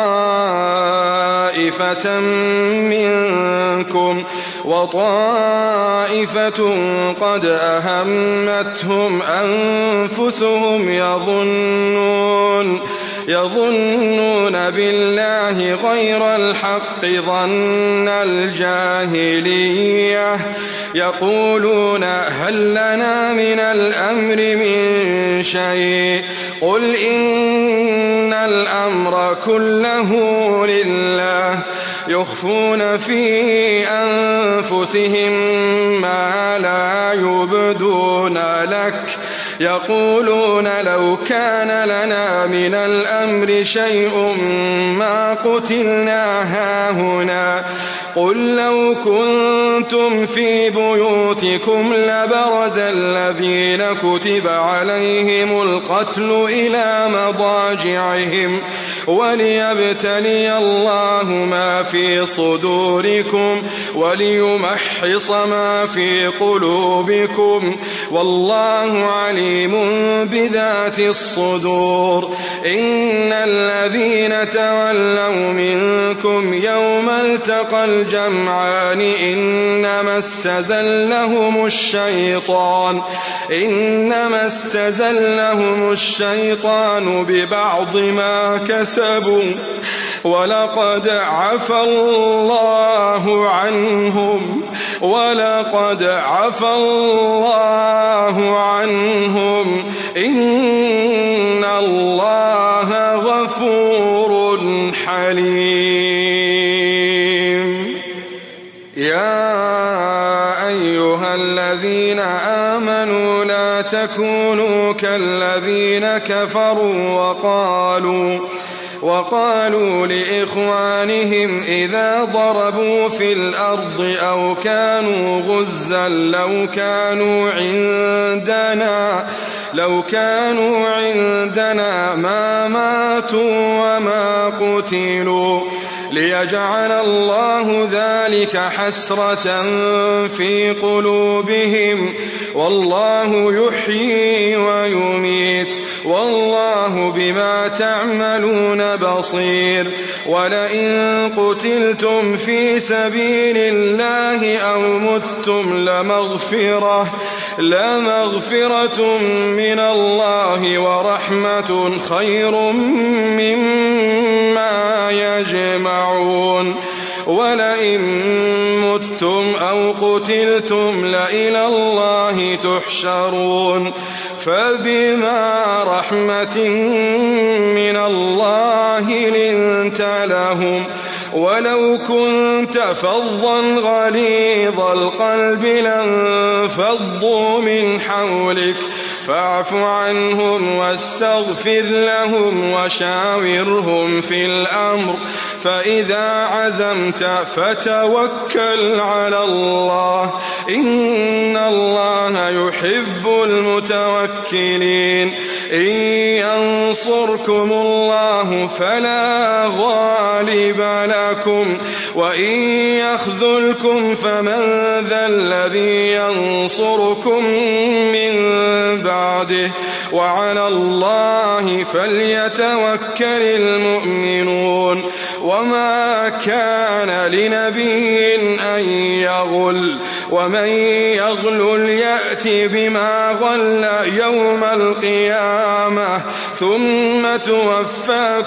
طائفة منكم وطائفة قد أهمتهم أنفسهم يظنون بالله غير الحق ظن الجاهلية يقولون هل لنا من الأمر من شيء قل إن الأمر كله لله يخفون في أنفسهم ما لا يبدون لك يقولون لو كان لنا من الأمر شيء ما قتلنا هاهنا قل لو كنتم في بيوتكم لبرز الذين كتب عليهم القتل إلى مضاجعهم وليبتلي الله ما في صدوركم وليمحص ما في قلوبكم والله عليم بذات الصدور. إن الذين تولوا منكم يوم التقى الجمعان إنما استزلهم الشيطان ببعض ما كسبوا ولقد عفى الله عنهم إن الله غفور حليم. يا أيها الذين آمنوا لا تكونوا كالذين كفروا وقالوا لإخوانهم إذا ضربوا في الأرض أو كانوا غزا لو كانوا عندنا ما ماتوا وما قتلوا ليجعل الله ذلك حسرة في قلوبهم والله يحيي ويميت والله بما تعملون بصير. ولئن قتلتم في سبيل الله أو متم لمغفرة من الله ورحمة خير مما يجمعون. ولئن متم أو قتلتم لإلى الله تحشرون. فبما رحمة من الله لنت لهم ولو كنت فظا غليظ القلب لانفضوا من حولك فاعف عنهم واستغفر لهم وشاورهم في الأمر فإذا عزمت فتوكل على الله إن الله يحب المتوكلين. إن ينصركم الله فلا غالب لكم وإن يخذلكم فمن ذا الذي ينصركم من بعده وعلى الله فليتوكل المؤمنون. وما كان لنبي أن يغل ومن يغل يأتي بما غل يوم القيامة ثم توفى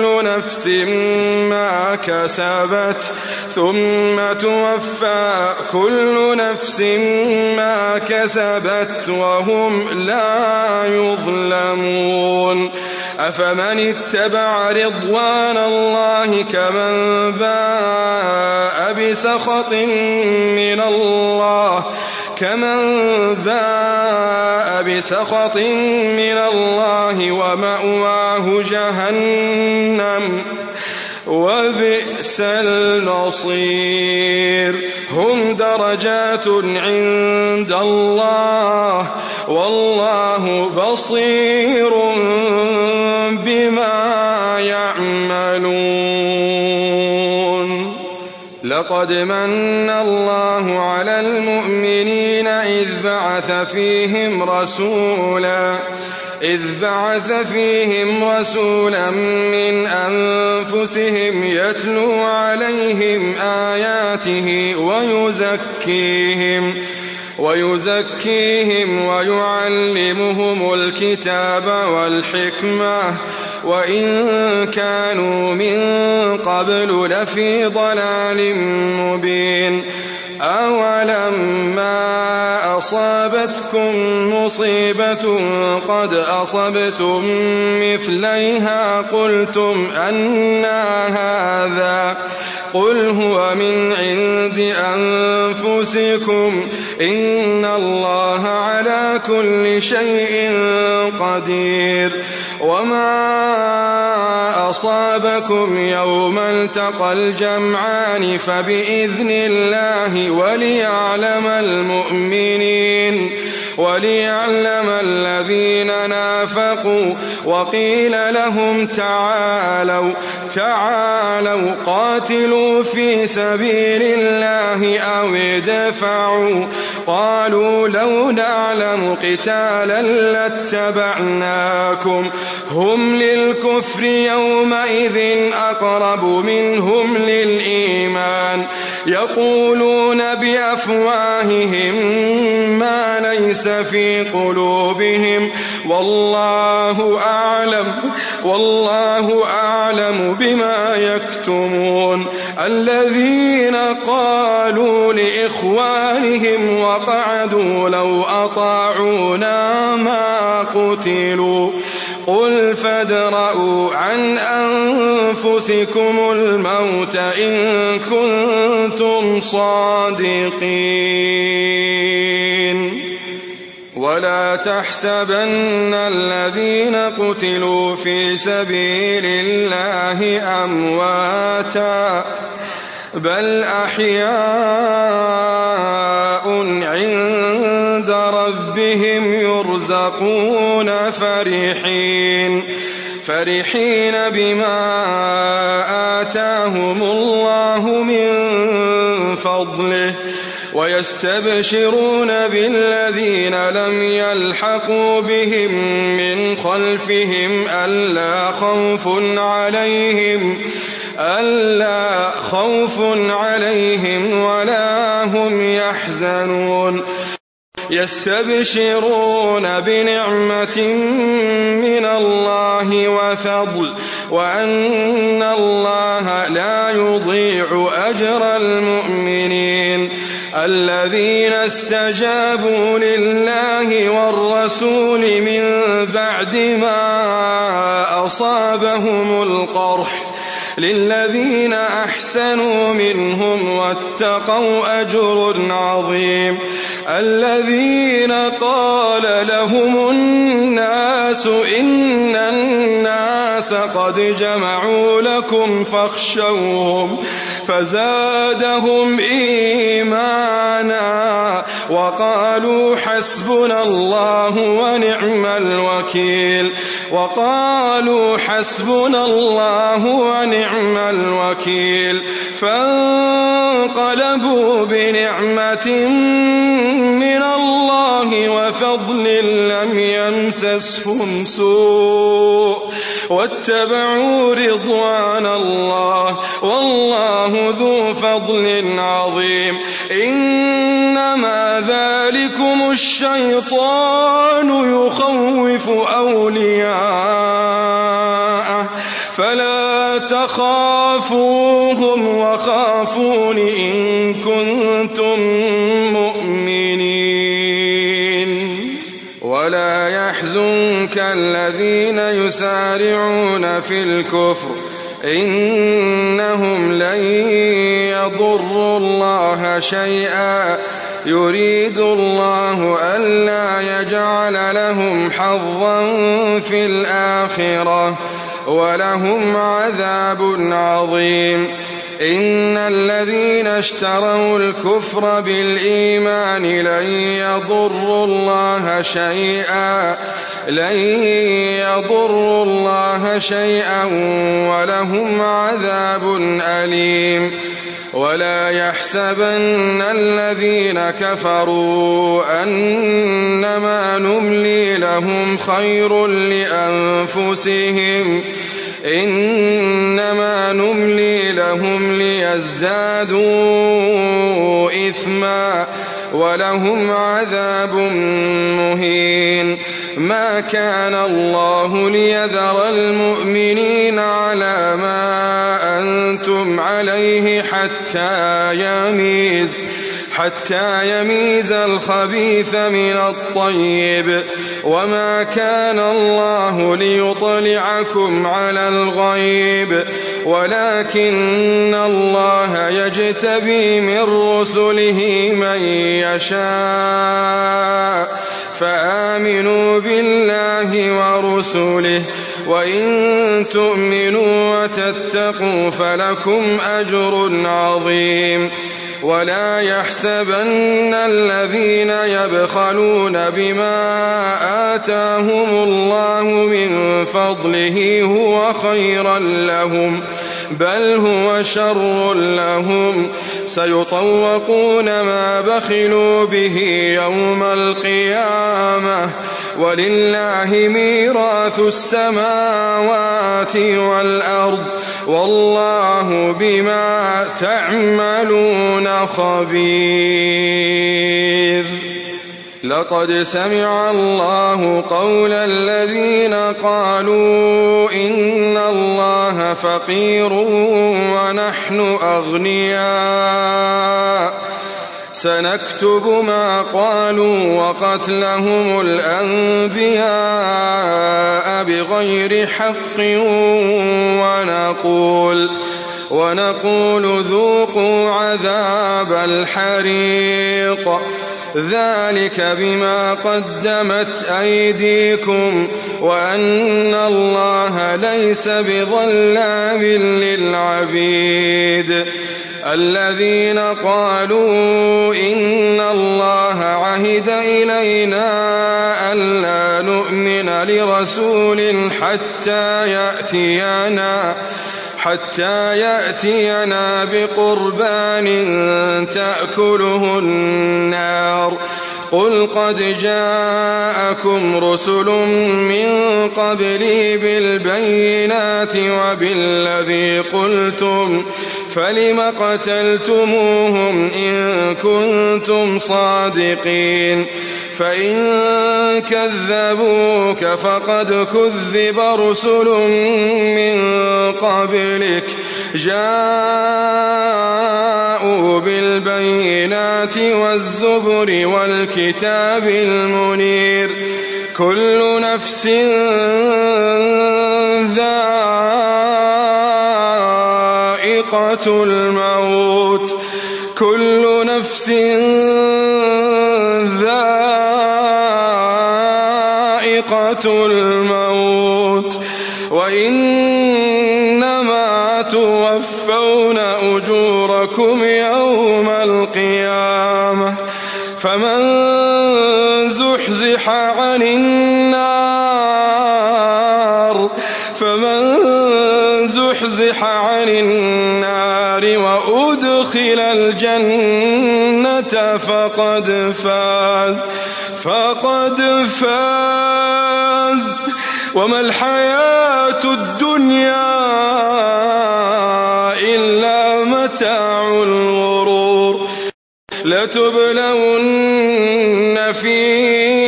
كل نفس ما كسبت وهم لا يظلمون. أفمن اتبع رضوان الله كمن باء بسخط من الله ومأواه جهنم وبئس المصير. هم درجات عند الله والله بصير بما يعملون. لقد من الله على المؤمنين إذ بعث فيهم رسولا من أنفسهم يتلو عليهم آياته ويزكيهم ويعلمهم الكتاب والحكمة وإن كانوا من قبل لفي ضلال مبين. أولما أصابتكم مصيبة قد أصبتم مثليها قلتم أنى هذا قل هو من عند أنفسكم إن الله على كل شيء قدير. وما أصابكم يوم التقى الجمعان فبإذن الله وليعلم الذين نافقوا وقيل لهم تعالوا قاتلوا في سبيل الله أو ادفعوا قالوا لو نعلم قتالا لاتبعناكم هم للكفر يومئذ أقرب منهم للإيمان يقولون بأفواههم ما ليس في قلوبهم والله أعلم بما يكتمون الذين قالوا لإخوانهم وقعدوا لو أطاعونا ما قتلوا قل فادرءوا عن أنفسكم الموت إن كنتم صادقين ولا تحسبن الذين قتلوا في سبيل الله أمواتا بل أحياء عند ربهم يرزقون فرحين بما آتاهم الله من فضله ويستبشرون بالذين لم يلحقوا بهم من خلفهم ألا خوف عليهم ولا هم يحزنون يستبشرون بنعمة من الله وفضل وأن الله لا يضيع أجر المؤمنين الذين استجابوا لله والرسول من بعد ما أصابهم القرح للذين أحسنوا منهم واتقوا أجر عظيم الذين قال لهم الناس إن الناس قد جمعوا لكم فاخشوهم فزادهم إيمانا وقالوا حسبنا الله ونعم الوكيل فانقلبوا بنعمة من الله وفضل لم يمسسهم سوء واتبعوا رضوان الله والله ذو فضل عظيم إنما ذلكم الشيطان يخوف أولياءه فلا تخافوهم وخافون إن كنتم مؤمنين ولا يحزنك الذين يسارعون في الكفر إنهم لن يضروا الله شيئا يريد الله ألا يجعل لهم حظا في الآخرة ولهم عذاب عظيم إن الذين اشتروا الكفر بالإيمان لن يضروا الله شيئا ولهم عذاب أليم ولا يحسبن الذين كفروا أنما نملي لهم خير لأنفسهم إنما نملي لهم ليزدادوا إثما ولهم عذاب مهين ما كان الله ليذر المؤمنين على ما أنتم عليه حتى يميز الخبيث من الطيب وما كان الله ليطلعكم على الغيب ولكن الله يجتبي من رسله من يشاء فآمنوا بالله ورسله وإن تؤمنوا وتتقوا فلكم أجر عظيم ولا يحسبن الذين يبخلون بما آتاهم الله من فضله هو خيرا لهم بل هو شر لهم سيطوقون ما بخلوا به يوم القيامة ولله ميراث السماوات والأرض والله بما تعملون خبير. لقد سمع الله قول الذين قالوا إن الله فقير ونحن أغنياء سنكتب ما قالوا وقتلهم الأنبياء بغير حق ونقول ذوقوا عذاب الحريق ذلك بما قدمت أيديكم وأن الله ليس بظلام للعبيد. الذين قالوا إن الله عهد إلينا ألا نؤمن لرسول حتى يأتينا بقربان تأكله النار قل قد جاءكم رسل من قبلي بالبينات وبالذي قلتم فلم قتلتموهم إن كنتم صادقين فإن كذبوك فقد كذب رسل من قبلك جاءوا بالبينات والزبر والكتاب المنير كل نفس ذائقة الموت وإنما توفون أجوركم يوم القيامة فمن زحزح عن النار وأدخل الجنة فقد فاز وما الحياة الدنيا إلا متاع الغرور. لتبلون في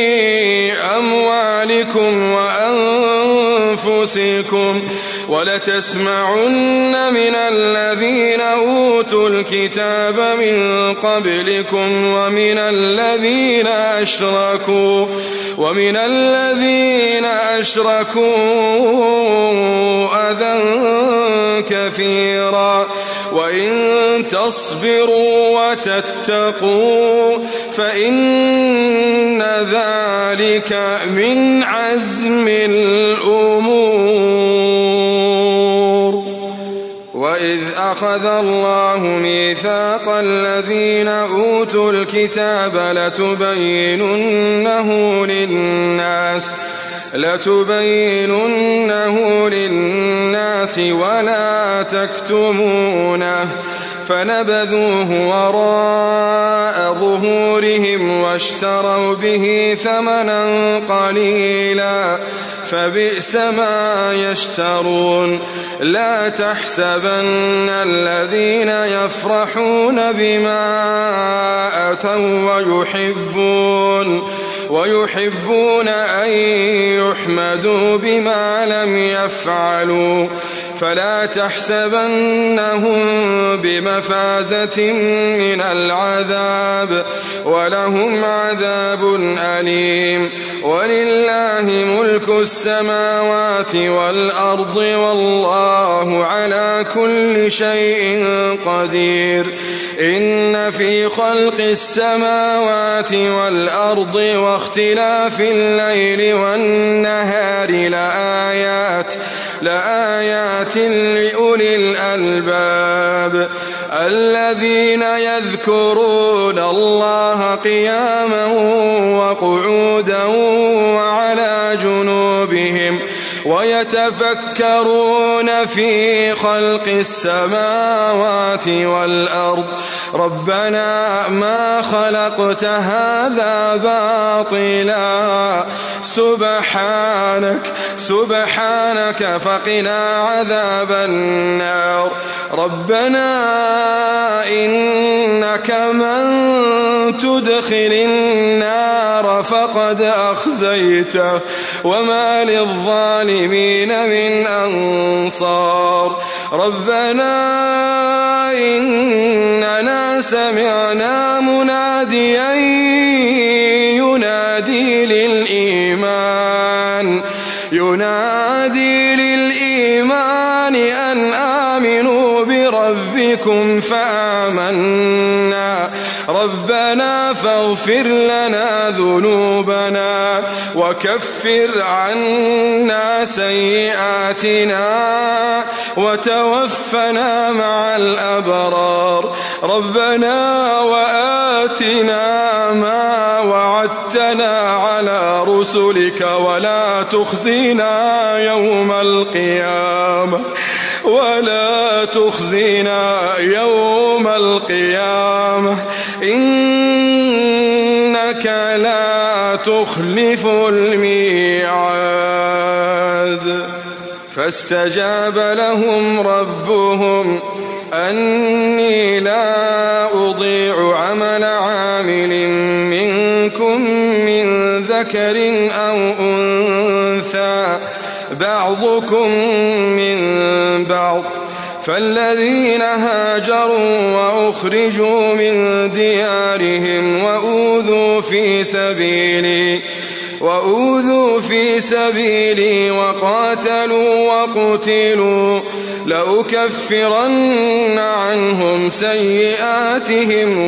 أموالكم وأنفسكم ولتسمعن من الذين أوتوا الكتاب من قبلكم ومن الذين أشركوا أذى كثيرا وإن تصبروا وتتقوا فإن ذلك من عزم الأمور. وإذ أخذ الله ميثاق الذين أوتوا الكتاب لتبيننه للناس ولا تكتمونه فنبذوه وراء ظهورهم واشتروا به ثمنا قليلا فبئس ما يشترون. لا تحسبن الذين يفرحون بما أتوا ويحبون أن يحمدوا بما لم يفعلوا فلا تحسبنهم بمفازة من العذاب ولهم عذاب أليم. ولله ملك السماوات والأرض والله على كل شيء قدير. إن في خلق السماوات والأرض واختلاف الليل والنهار لآيات لآيات لأولي الألباب الذين يذكرون الله قياما وقعودا وعلى جنوبهم ويتفكرون في خلق السماوات والأرض ربنا ما خلقت هذا باطلا سبحانك فقنا عذاب النار ربنا إنك من تدخل النار فقد أخزيته وما للظالمين من أنصار ربنا إننا سمعنا مناديا ينادي للإيمان أن آمنوا بربكم فآمنا ربنا فاغفر لنا ذنوبنا وكفر عنا سيئاتنا وتوفنا مع الأبرار ربنا وآتنا ما وعدتنا على رسلك ولا تخزنا يوم القيامة إنك لا تخلف الميعاد فاستجاب لهم ربهم أني لا أضيع عمل عامل منكم من ذكر أو أنثى بعضكم من بعض فالذين هاجروا وأخرجوا من ديارهم وأوذوا في سبيلي وقاتلوا وقتلوا لأكفرن عنهم سيئاتهم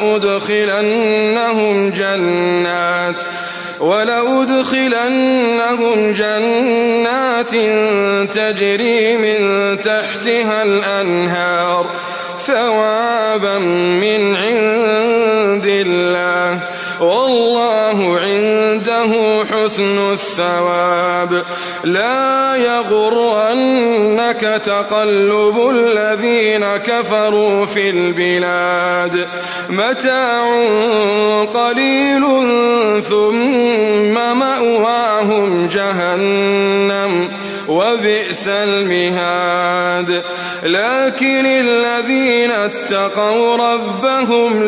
ولأدخلنهم جنات تجري من تحتها الأنهار ثوابا من عند الله والله عنده حسن الثواب لا يغرنك تقلب الذين كفروا في البلاد متاع قليل ثم مأواهم جهنم وبئس المهاد لكن الذين اتقوا ربهم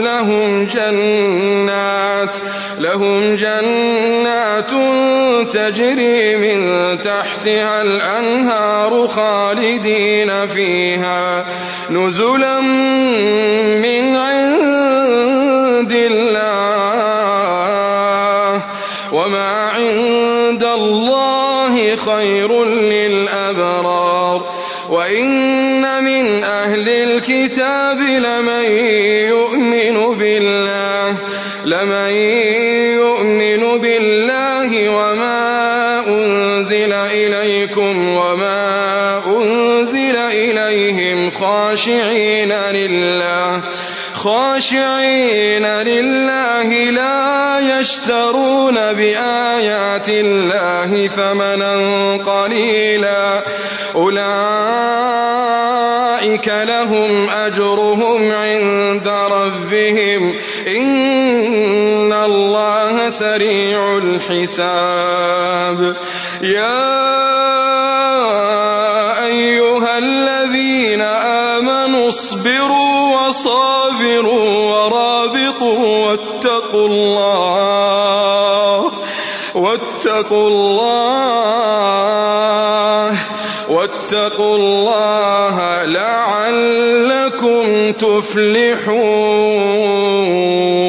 لهم جنات تجري من تحتها الأنهار خالدين فيها نزلا من عند الله وما عند الله خير للأبرار وإن من أهل الكتاب لمن يؤمن بالله وما أنزل إليكم وما أنزل إليهم خاشعين لله لا يشترون بآيات الله ثمنا قليلا أولئك لهم أجرهم عند ربهم إن الله سريع الحساب يا أيها الذين آمنوا اصبروا وصابروا ورابطوا واتقوا الله لعلكم تفلحون.